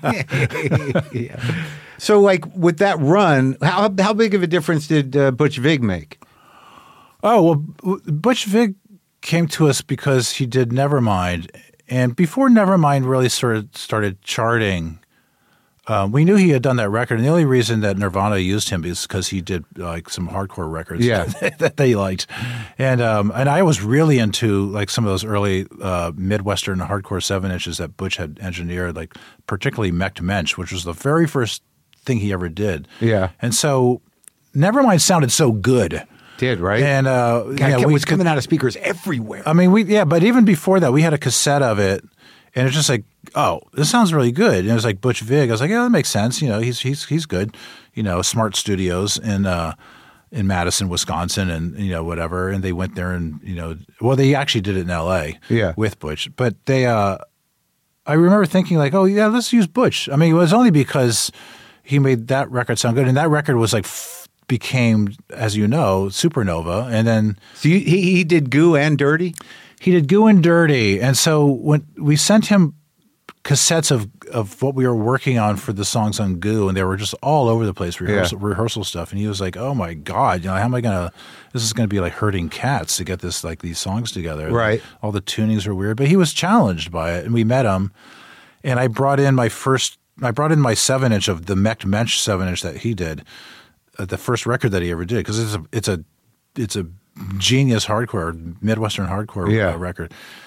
So, like with that run, how big of a difference did Butch Vig make? Oh well, Butch Vig came to us because he did Nevermind, and before Nevermind really started charting. We knew he had done that record, and the only reason that Nirvana used him is because he did like some hardcore records that they liked, and I was really into like some of those early Midwestern hardcore 7-inches that Butch had engineered, like particularly Mech Mensch, which was the very first thing he ever did. Yeah, and so Nevermind sounded so good. Did right, and it was coming out of speakers everywhere. I mean, but even before that, we had a cassette of it. And it's just like, oh, this sounds really good. And it was like Butch Vig. I was like, yeah, that makes sense. He's good. Smart Studios in Madison, Wisconsin, and whatever. And they went there, and they actually did it in L.A. With Butch. But they, I remember thinking like, oh yeah, let's use Butch. I mean, it was only because he made that record sound good, and that record was like became, as you know, Supernova, and then so he did Goo and Dirty. He did Goo and Dirty, and so when we sent him cassettes of what we were working on for the songs on Goo, and they were just all over the place, rehearsal stuff, and he was like, "Oh my God, how am I gonna? This is gonna be like herding cats to get this like these songs together." Right. All the tunings are weird, but he was challenged by it, and we met him, and I brought in my 7-inch of the Mech Mensch 7-inch that he did, the first record that he ever did, because it's a genius hardcore, Midwestern hardcore record.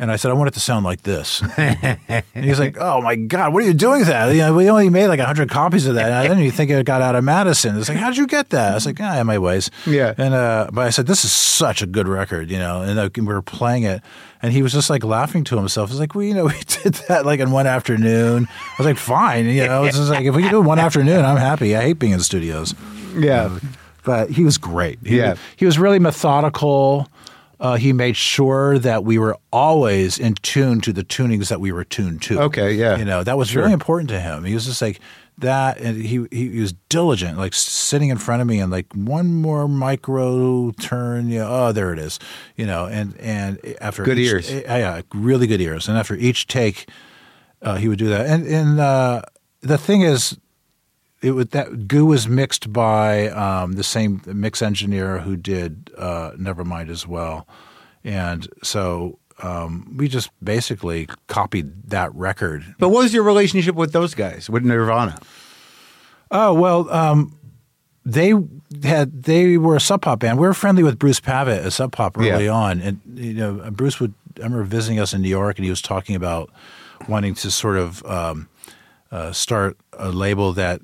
And I said, I want it to sound like this. And he's like, oh, my God, what are you doing with that? We only made like 100 copies of that. And then you think it got out of Madison. It's like, how'd you get that? I was like, I have my ways. Yeah. And but I said, this is such a good record, and we were playing it. And he was just like laughing to himself. He's like, well, we did that like in one afternoon. I was like, fine. It's just like, if we can do it one afternoon, I'm happy. I hate being in studios. Yeah. But he was great. He was really methodical. He made sure that we were always in tune to the tunings that we were tuned to. Okay, yeah. That was really important to him. He was just like that, and he was diligent, like sitting in front of me and like one more micro turn. There it is. And after good ears. Yeah, really good ears. And after each take, he would do that. And the thing is, that Goo was mixed by the same mix engineer who did Nevermind as well, and so we just basically copied that record. But what was your relationship with those guys, with Nirvana? Oh well, they were a Sub Pop band. We were friendly with Bruce Pavitt at Sub Pop early on, and Bruce I remember visiting us in New York, and he was talking about wanting to sort of start a label that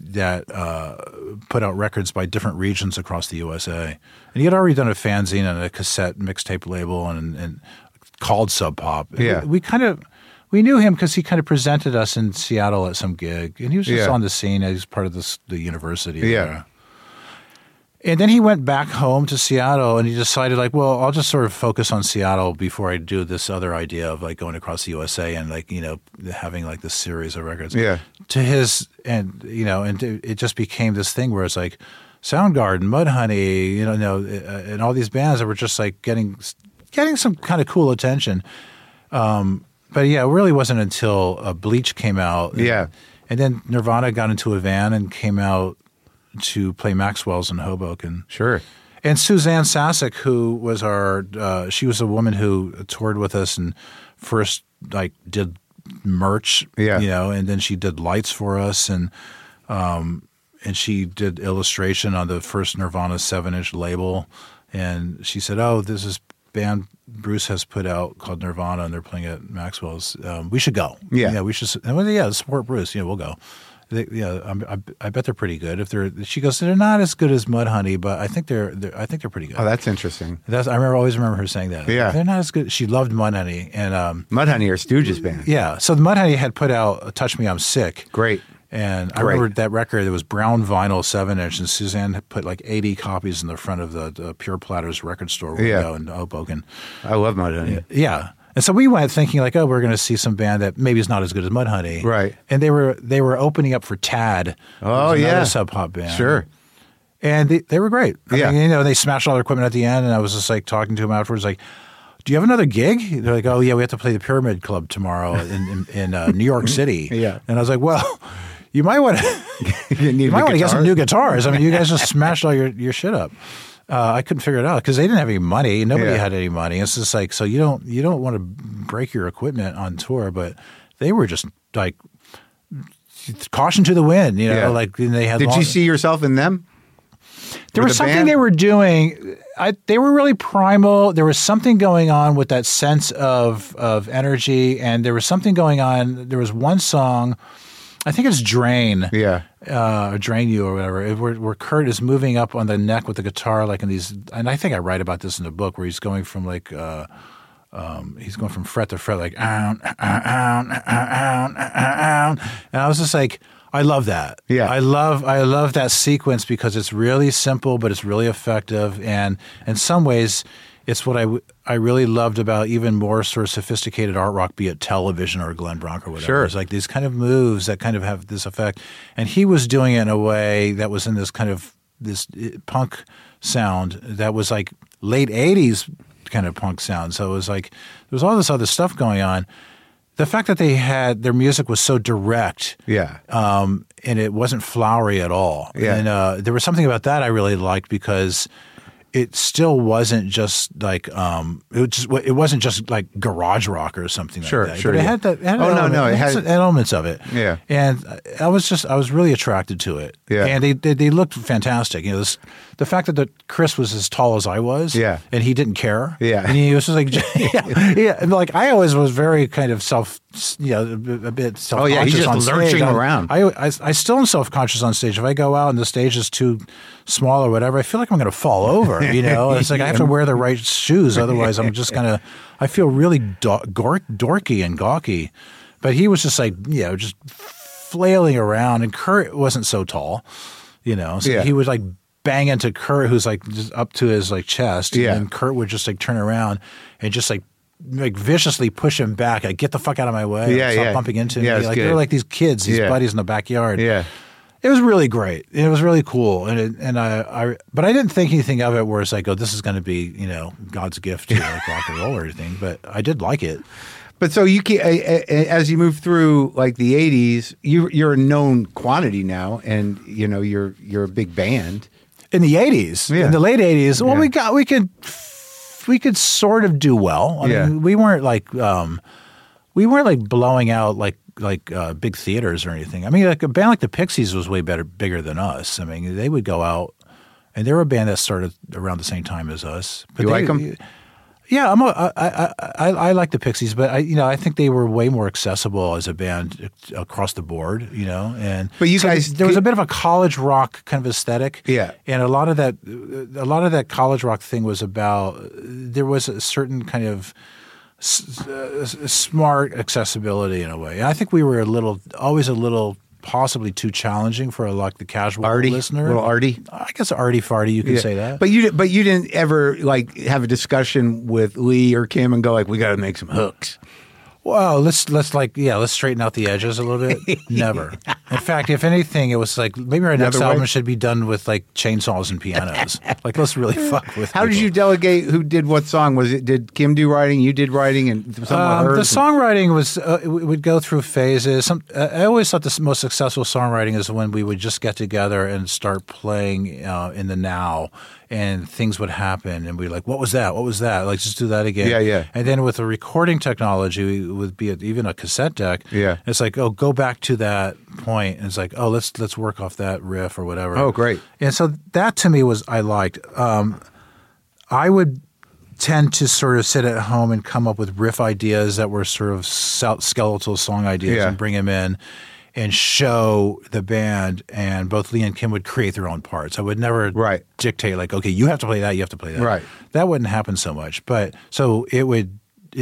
put out records by different regions across the USA. And he had already done a fanzine and a cassette mixtape label and called Sub Pop. Yeah. We knew him because he kind of presented us in Seattle at some gig. And he was just on the scene as part of the university there. And then he went back home to Seattle, and he decided, like, well, I'll just sort of focus on Seattle before I do this other idea of like going across the USA and like having like this series of records. Yeah. And it just became this thing where it's like Soundgarden, Mudhoney, and all these bands that were just like getting some kind of cool attention. But yeah, it really wasn't until Bleach came out. Yeah. And then Nirvana got into a van and came out to play Maxwell's in Hoboken. Sure. And Suzanne Sasek, who was she was a woman who toured with us and first like did merch, and then she did lights for us, and she did illustration on the first Nirvana 7-inch label. And she said, "Oh, this is band Bruce has put out called Nirvana, and they're playing at Maxwell's. We should go. We should. Support Bruce. We'll go." I bet they're pretty good. She goes, they're not as good as Mudhoney, but I think they're pretty good. Oh, that's interesting. Always remember her saying that. Yeah, they're not as good. She loved Mudhoney, and Mudhoney are Stooges band. Yeah, so the Mudhoney had put out "Touch Me, I'm Sick." Great. And I remember that record. It was brown vinyl 7-inch, and Suzanne had put like 80 copies in the front of the Pure Platters record store window in Hoboken. I love Mudhoney. Yeah. And so we went thinking like, oh, we're going to see some band that maybe is not as good as Mudhoney. Right. And they were opening up for Tad. Oh, another Sub Pop band. Sure. And they were great. I mean, they smashed all their equipment at the end, and I was just like talking to them afterwards like, do you have another gig? They're like, oh, yeah, we have to play the Pyramid Club tomorrow in New York City. Yeah. And I was like, well, you might want to get some new guitars. I mean, you guys just smashed all your shit up. I couldn't figure it out because they didn't have any money. Nobody had any money. It's just like, so you don't want to break your equipment on tour, but they were just like caution to the wind, like they had. Did you see yourself in them? There was something they were doing. They were really primal. There was something going on with that sense of energy, and there was something going on. There was one song, I think it's Drain. Yeah. Or Drain You or whatever, where Kurt is moving up on the neck with the guitar, like in these, and I think I write about this in the book, where he's going from like, he's going from fret to fret, like, and I was just like, I love that. Yeah. I love that sequence because it's really simple, but it's really effective, and in some ways, it's what I really loved about even more sort of sophisticated art rock, be it Television or Glenn Bronk or whatever. Sure. It's like these kind of moves that kind of have this effect. And he was doing it in a way that was in this kind of this punk sound that was like late 80s kind of punk sound. So it was like there was all this other stuff going on. The fact that their music was so direct, and it wasn't flowery at all. Yeah. And there was something about that I really liked because it still wasn't just like it wasn't just like garage rock or something Sure, like that. sure. But it had that. It had elements of it. Yeah. And I was really attracted to it. Yeah. And they looked fantastic. You know, the fact that Chris was as tall as I was. Yeah. And he didn't care. Yeah. And he was just like, yeah. And like I always was very kind of a bit self-conscious. Oh yeah, he's just on lurching stage. around. I still am self-conscious on stage. If I go out and the stage is too small or whatever, I feel like I'm going to fall over. You know, it's like I have to wear the right shoes, otherwise I'm just going to. I feel really dorky and gawky. But he was just like, you know, just flailing around, and Kurt wasn't so tall, you know, so he would like bang into Kurt, who's like just up to his like chest, and Kurt would just like turn around and just like viciously push him back. Like, get the fuck out of my way! Stop bumping into me. Like they're like these kids, these buddies in the backyard. Yeah. It was really great. It was really cool, but I didn't think anything of it where it's like, oh, this is going to be, you know, God's gift to like rock and roll or anything. But I did like it. But so as you move through like the '80s, you're a known quantity now, and you know you're a big band. In the '80s, in the late '80s, well, we could sort of do well. I mean, we weren't like blowing out like big theaters or anything. I mean, like a band like the Pixies was way bigger than us. I mean, they would go out, and they were a band that started around the same time as us. But you like them? Yeah, I like the Pixies, but I think they were way more accessible as a band across the board, you know. And but you guys, there was a bit of a college rock kind of aesthetic, and a lot of that college rock thing was about there was a certain kind of smart accessibility in a way. And I think we were always a little possibly too challenging for like the casual listener. A little arty? I guess arty farty, you could say that. But you didn't ever like have a discussion with Lee or Kim and go like, we got to make some hooks. Well, let's straighten out the edges a little bit. Never. In fact, if anything, it was like maybe our next album should be done with like chainsaws and pianos. Like let's really fuck with. How did you delegate who did what song? Did Kim do writing? You did writing, and some of hers? The songwriting was would go through phases. I always thought the most successful songwriting is when we would just get together and start playing in the now. And things would happen, and we'd like, what was that? What was that? Like, just do that again. Yeah. And then with the recording technology, it would be even a cassette deck. Yeah. It's like, oh, go back to that point. And it's like, oh, let's work off that riff or whatever. Oh, great. And so that to me I liked. I would tend to sort of sit at home and come up with riff ideas that were sort of skeletal song ideas and bring them in. And show the band, and both Lee and Kim would create their own parts. I would never dictate like, okay, you have to play that, you have to play that. Right. That wouldn't happen so much. But so it would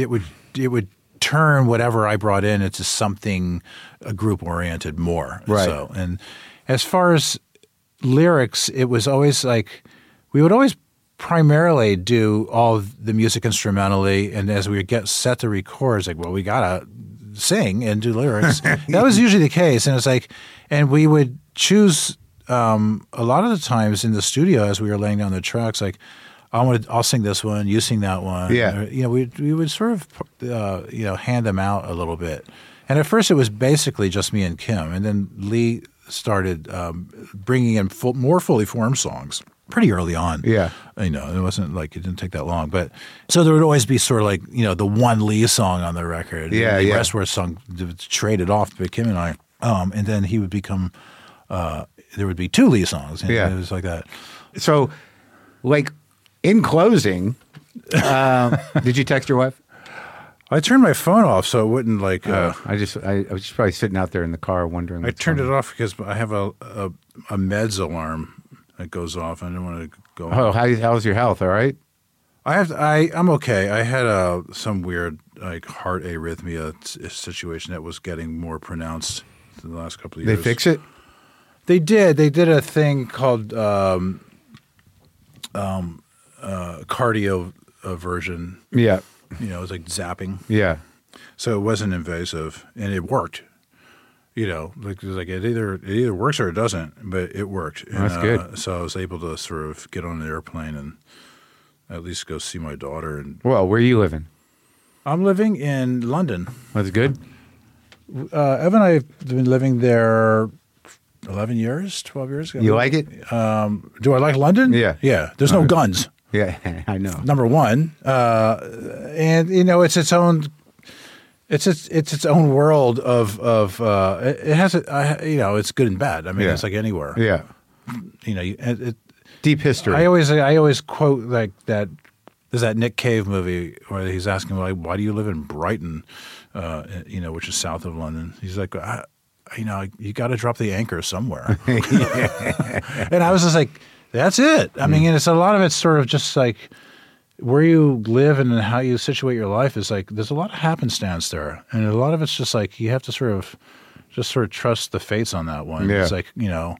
turn whatever I brought in into something group oriented more. Right. So, and as far as lyrics, it was always like we would always primarily do all the music instrumentally, and as we would get set to record, it's like, well, we gotta sing and do lyrics. That was usually the case, and it's like, and we would choose a lot of the times in the studio as we were laying down the tracks, like I'll sing this one, you sing that one. Yeah, or, we would sort of hand them out a little bit. And at first it was basically just me and Kim, and then Lee started bringing in more fully formed songs pretty early on. Yeah. It wasn't like it didn't take that long. But so there would always be sort of like, the one Lee song on the record. Yeah. The rest were sung, traded off by Kim and I. And then he would become, there would be two Lee songs. It was like that. So, like, in closing, did you text your wife? I turned my phone off so it wouldn't like. I was just probably sitting out there in the car wondering. I turned it off because I have a meds alarm that goes off. I didn't want to go. Oh, how's your health? All right. I'm okay. I had some weird like heart arrhythmia situation that was getting more pronounced in the last couple of years. They fix it? They did. They did a thing called cardio version. Yeah. It was like zapping. Yeah. So it wasn't invasive, and it worked. Like it either works or it doesn't, but it worked. And, that's good. So I was able to sort of get on an airplane and at least go see my daughter. And well, where are you living? I'm living in London. That's good. Evan and I have been living there 11 years, 12 years ago. You like it? Do I like London? Yeah. Yeah. There's no guns. Yeah, I know. Number one, and it's its own. It's its own world of it has it's good and bad. I mean, it's like anywhere. Yeah, deep history. I always quote like that. There's that Nick Cave movie where he's asking like, why do you live in Brighton, which is south of London? He's like, you got to drop the anchor somewhere. And I was just like, that's it. I mean, and it's a lot of it's sort of just like. Where you live and how you situate your life is like there's a lot of happenstance there, and a lot of it's just like you have to sort of trust the fates on that one. Yeah. It's like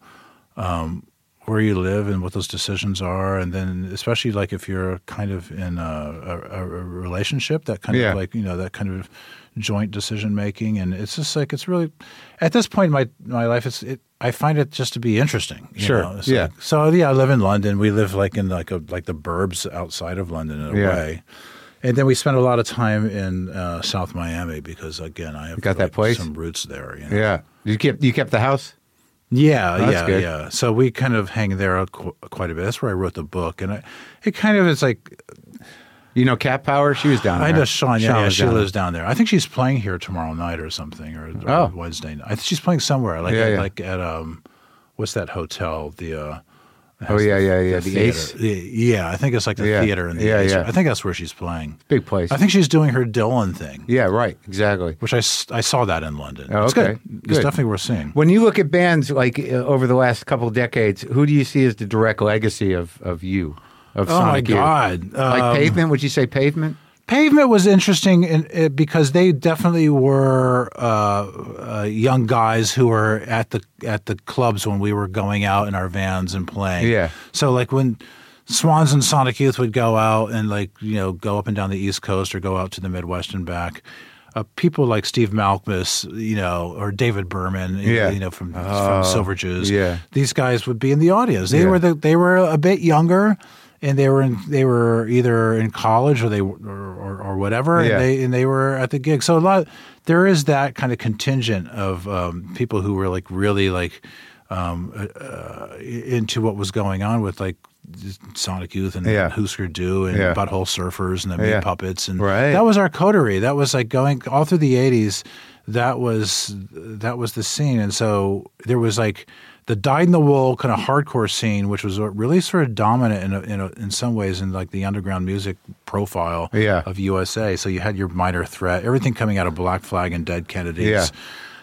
where you live and what those decisions are, and then especially like if you're kind of in a relationship, that kind of like that kind of joint decision making, and it's just like it's really at this point in my life I find it just to be interesting. Sure. Yeah. Like, so I live in London. We live like in like the burbs outside of London in a way, and then we spend a lot of time in South Miami because again I have got that place? some roots there. Yeah. You kept the house. Yeah, good. yeah. So we kind of hang there quite a bit. That's where I wrote the book, and it kind of is like. Cat Power? She was down there. I know Sean. Yeah, she down lives down there. I think she's playing here tomorrow night or something, or Wednesday night. I think she's playing somewhere, like at what's that hotel? The the Ace. Yeah, I think it's like the theater in the Ace. I think that's where she's playing. Big place. I think she's doing her Dylan thing. Yeah, right. Exactly. Which I saw that in London. Oh, it's okay. Good. It's definitely worth seeing. When you look at bands like over the last couple of decades, who do you see as the direct legacy of you? Of Sonic Youth? God! Like Pavement? Would you say Pavement? Pavement was interesting because they definitely were young guys who were at the clubs when we were going out in our vans and playing. Yeah. So like when Swans and Sonic Youth would go out and go up and down the East Coast or go out to the Midwest and back. People like Steve Malkmus, or David Berman, from Silver Jews. Yeah. These guys would be in the audience. They were a bit younger. And they were either in college or whatever, and they were at the gig. So there is that kind of contingent of people who were like really like into what was going on with like Sonic Youth and Husker Du and Butthole Surfers and the Meat Puppets, and that was our coterie. That was like going all through the '80s. That was the scene, and so there was like. The dyed-in-the-wool kind of hardcore scene, which was really sort of dominant in some ways in like the underground music profile of USA. So you had your Minor Threat, everything coming out of Black Flag and Dead Kennedys,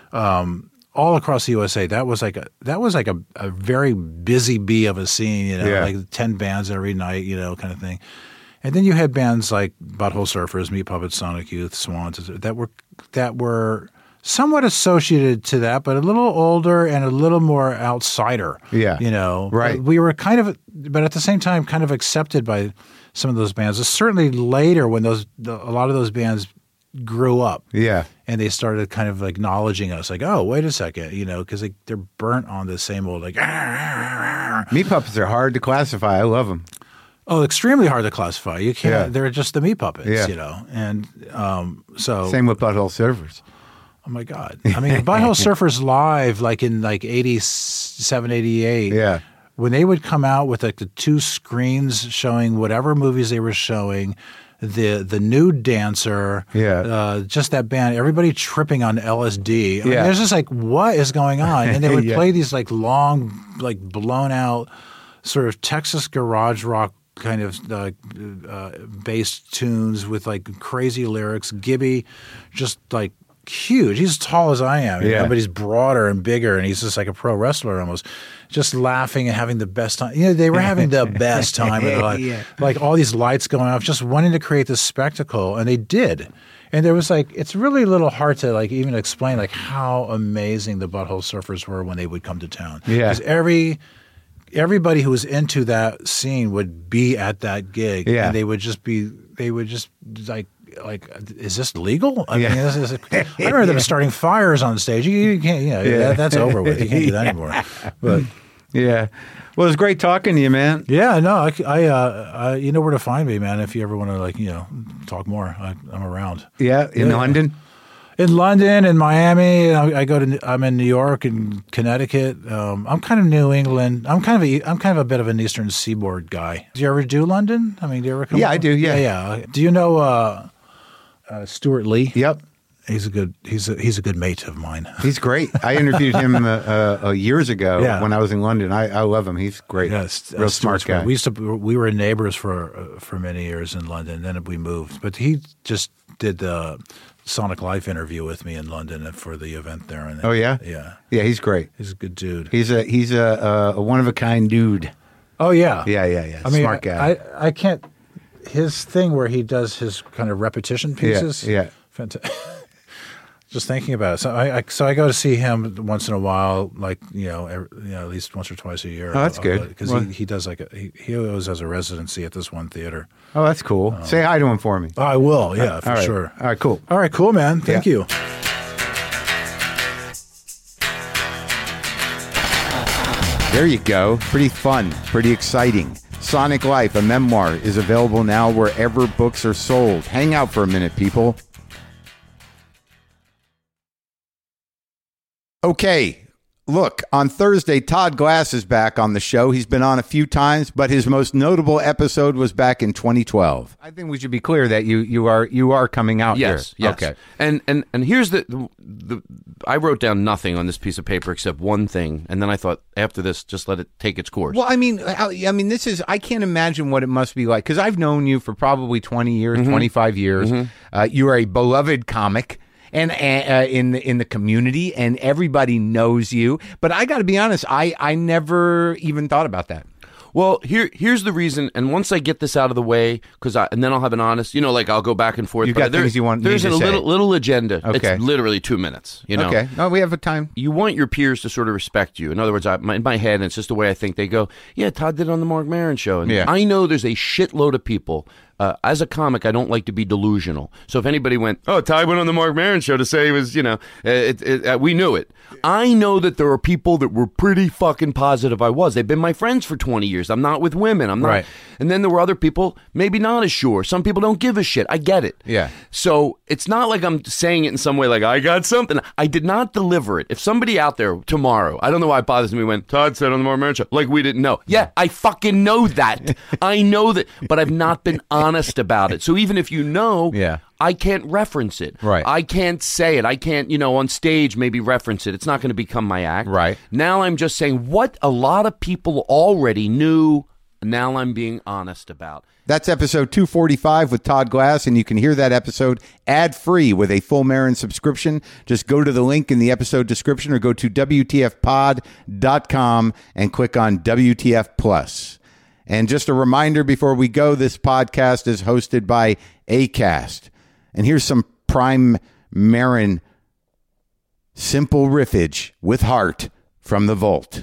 all across the USA. That was like a very busy bee of a scene, like 10 bands every night, kind of thing. And then you had bands like Butthole Surfers, Meat Puppets, Sonic Youth, Swans that were somewhat associated to that, but a little older and a little more outsider. Yeah. Right. We were kind of, but at the same time, kind of accepted by some of those bands. Certainly later when a lot of those bands grew up. Yeah. And they started kind of acknowledging us like, oh, wait a second, because they're burnt on the same old like. Meat Puppets are hard to classify. I love them. Oh, extremely hard to classify. You can't. Yeah. They're just the Meat Puppets, and so. Same with Butthole Surfers. Oh my God! I mean, Butthole Surfers live, like in like 87, 88. Yeah. When they would come out with like the two screens showing whatever movies they were showing, the nude dancer, just that band, everybody tripping on LSD. I mean, there's just like, what is going on? And they would play these like long, like blown out, sort of Texas garage rock kind of bass tunes with like crazy lyrics. Gibby, just like. Huge. He's as tall as I am, but he's broader and bigger, and he's just like a pro wrestler almost. Just laughing and having the best time. They were having the best time of their life. Like all these lights going off, just wanting to create this spectacle, and they did. And there was like, it's really a little hard to like even explain like how amazing the Butthole Surfers were when they would come to town. Yeah. Because everybody who was into that scene would be at that gig, and they would just like, is this legal? I mean, I remember them starting fires on stage. You can't, that's over with. You can't do that anymore. But well, it was great talking to you, man. Yeah, no, I you know where to find me, man. If you ever want to talk more, I'm around. Yeah, in London. In London, in Miami, I'm in New York and Connecticut. I'm kind of New England. I'm kind of a bit of an Eastern Seaboard guy. Do you ever do London? I mean, do you ever come? Yeah, I do. Yeah. Do you know Stuart Lee? Yep. He's a good mate of mine. He's great. I interviewed him years ago when I was in London. I love him. He's great. Yes, real smart guy. We were neighbors for many years in London. Then we moved, but he just did the Sonic Life interview with me in London for the event there. And oh yeah, yeah. He's great. He's a good dude. He's a one of a kind dude. Oh yeah, yeah. I mean, smart guy. I can't. His thing where he does his kind of repetition pieces. Yeah. Fantastic. Just thinking about it. So I go to see him once in a while, like at least once or twice a year. Oh, that's good. Because he does he always has a residency at this one theater. Oh, that's cool. Say hi to him for me. Oh, I will. Yeah, for sure. All right, cool. All right, cool, man. Thank you. There you go. Pretty fun. Pretty exciting. Sonic Life, a memoir, is available now wherever books are sold. Hang out for a minute, people. Okay, look, on Thursday, Todd Glass is back on the show. He's been on a few times, but his most notable episode was back in 2012. I think we should be clear that you are coming out here. Yes. Okay. And here's the I wrote down nothing on this piece of paper except one thing, and then I thought after this, just let it take its course. Well, I mean, this is, I can't imagine what it must be like, because I've known you for probably 20 years, 25 years. You are a beloved comic. And in the community, and everybody knows you. But I got to be honest, I never even thought about that. Well, here's the reason, and once I get this out of the way, and then I'll have an honest, like I'll go back and forth. You got things you want. There's a little agenda. Okay. It's literally 2 minutes. Okay. No, we have a time. You want your peers to sort of respect you. In other words, in my head, and it's just the way I think. They go, yeah, Todd did it on the Marc Maron show, and I know there's a shitload of people. As a comic, I don't like to be delusional. So if anybody went, oh, Todd went on the Marc Maron show to say he was, we knew it. I know that there are people that were pretty fucking positive I was. They've been my friends for 20 years. I'm not with women. I'm not. Right. And then there were other people, maybe not as sure. Some people don't give a shit. I get it. Yeah. So it's not like I'm saying it in some way like, I got something. I did not deliver it. If somebody out there tomorrow, I don't know why it bothers me when Todd said on the Marc Maron show, like we didn't know. Yeah, I fucking know that. I know that. But I've not been honest about it. So even if you know, I can't reference it. Right. I can't say it. I can't, on stage maybe reference it. It's not going to become my act. Right. Now I'm just saying what a lot of people already knew. Now I'm being honest about. That's episode 245 with Todd Glass, and you can hear that episode ad-free with a full Maron subscription. Just go to the link in the episode description or go to WTFpod.com and click on WTF Plus. And just a reminder before we go, this podcast is hosted by Acast. And here's some prime Maron simple riffage with heart from the vault.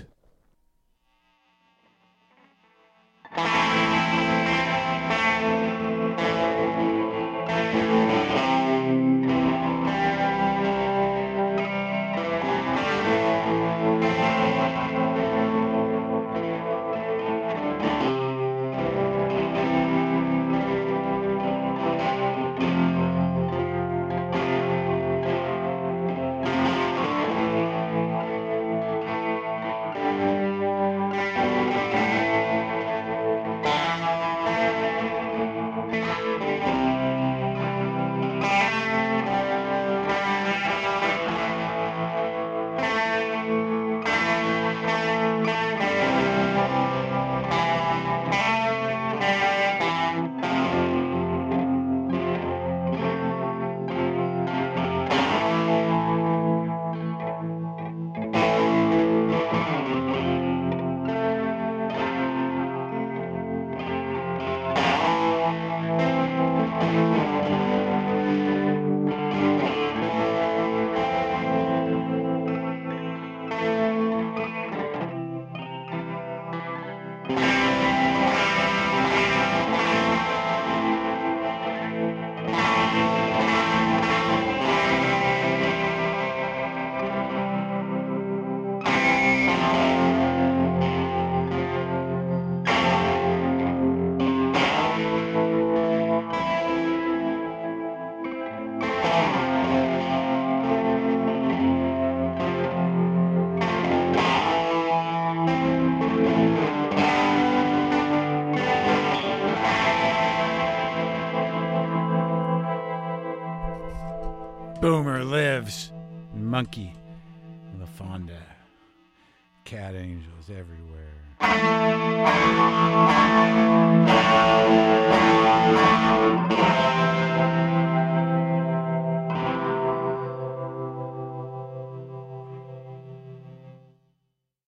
Boomer lives. Monkey. LaFonda. Cat angels everywhere.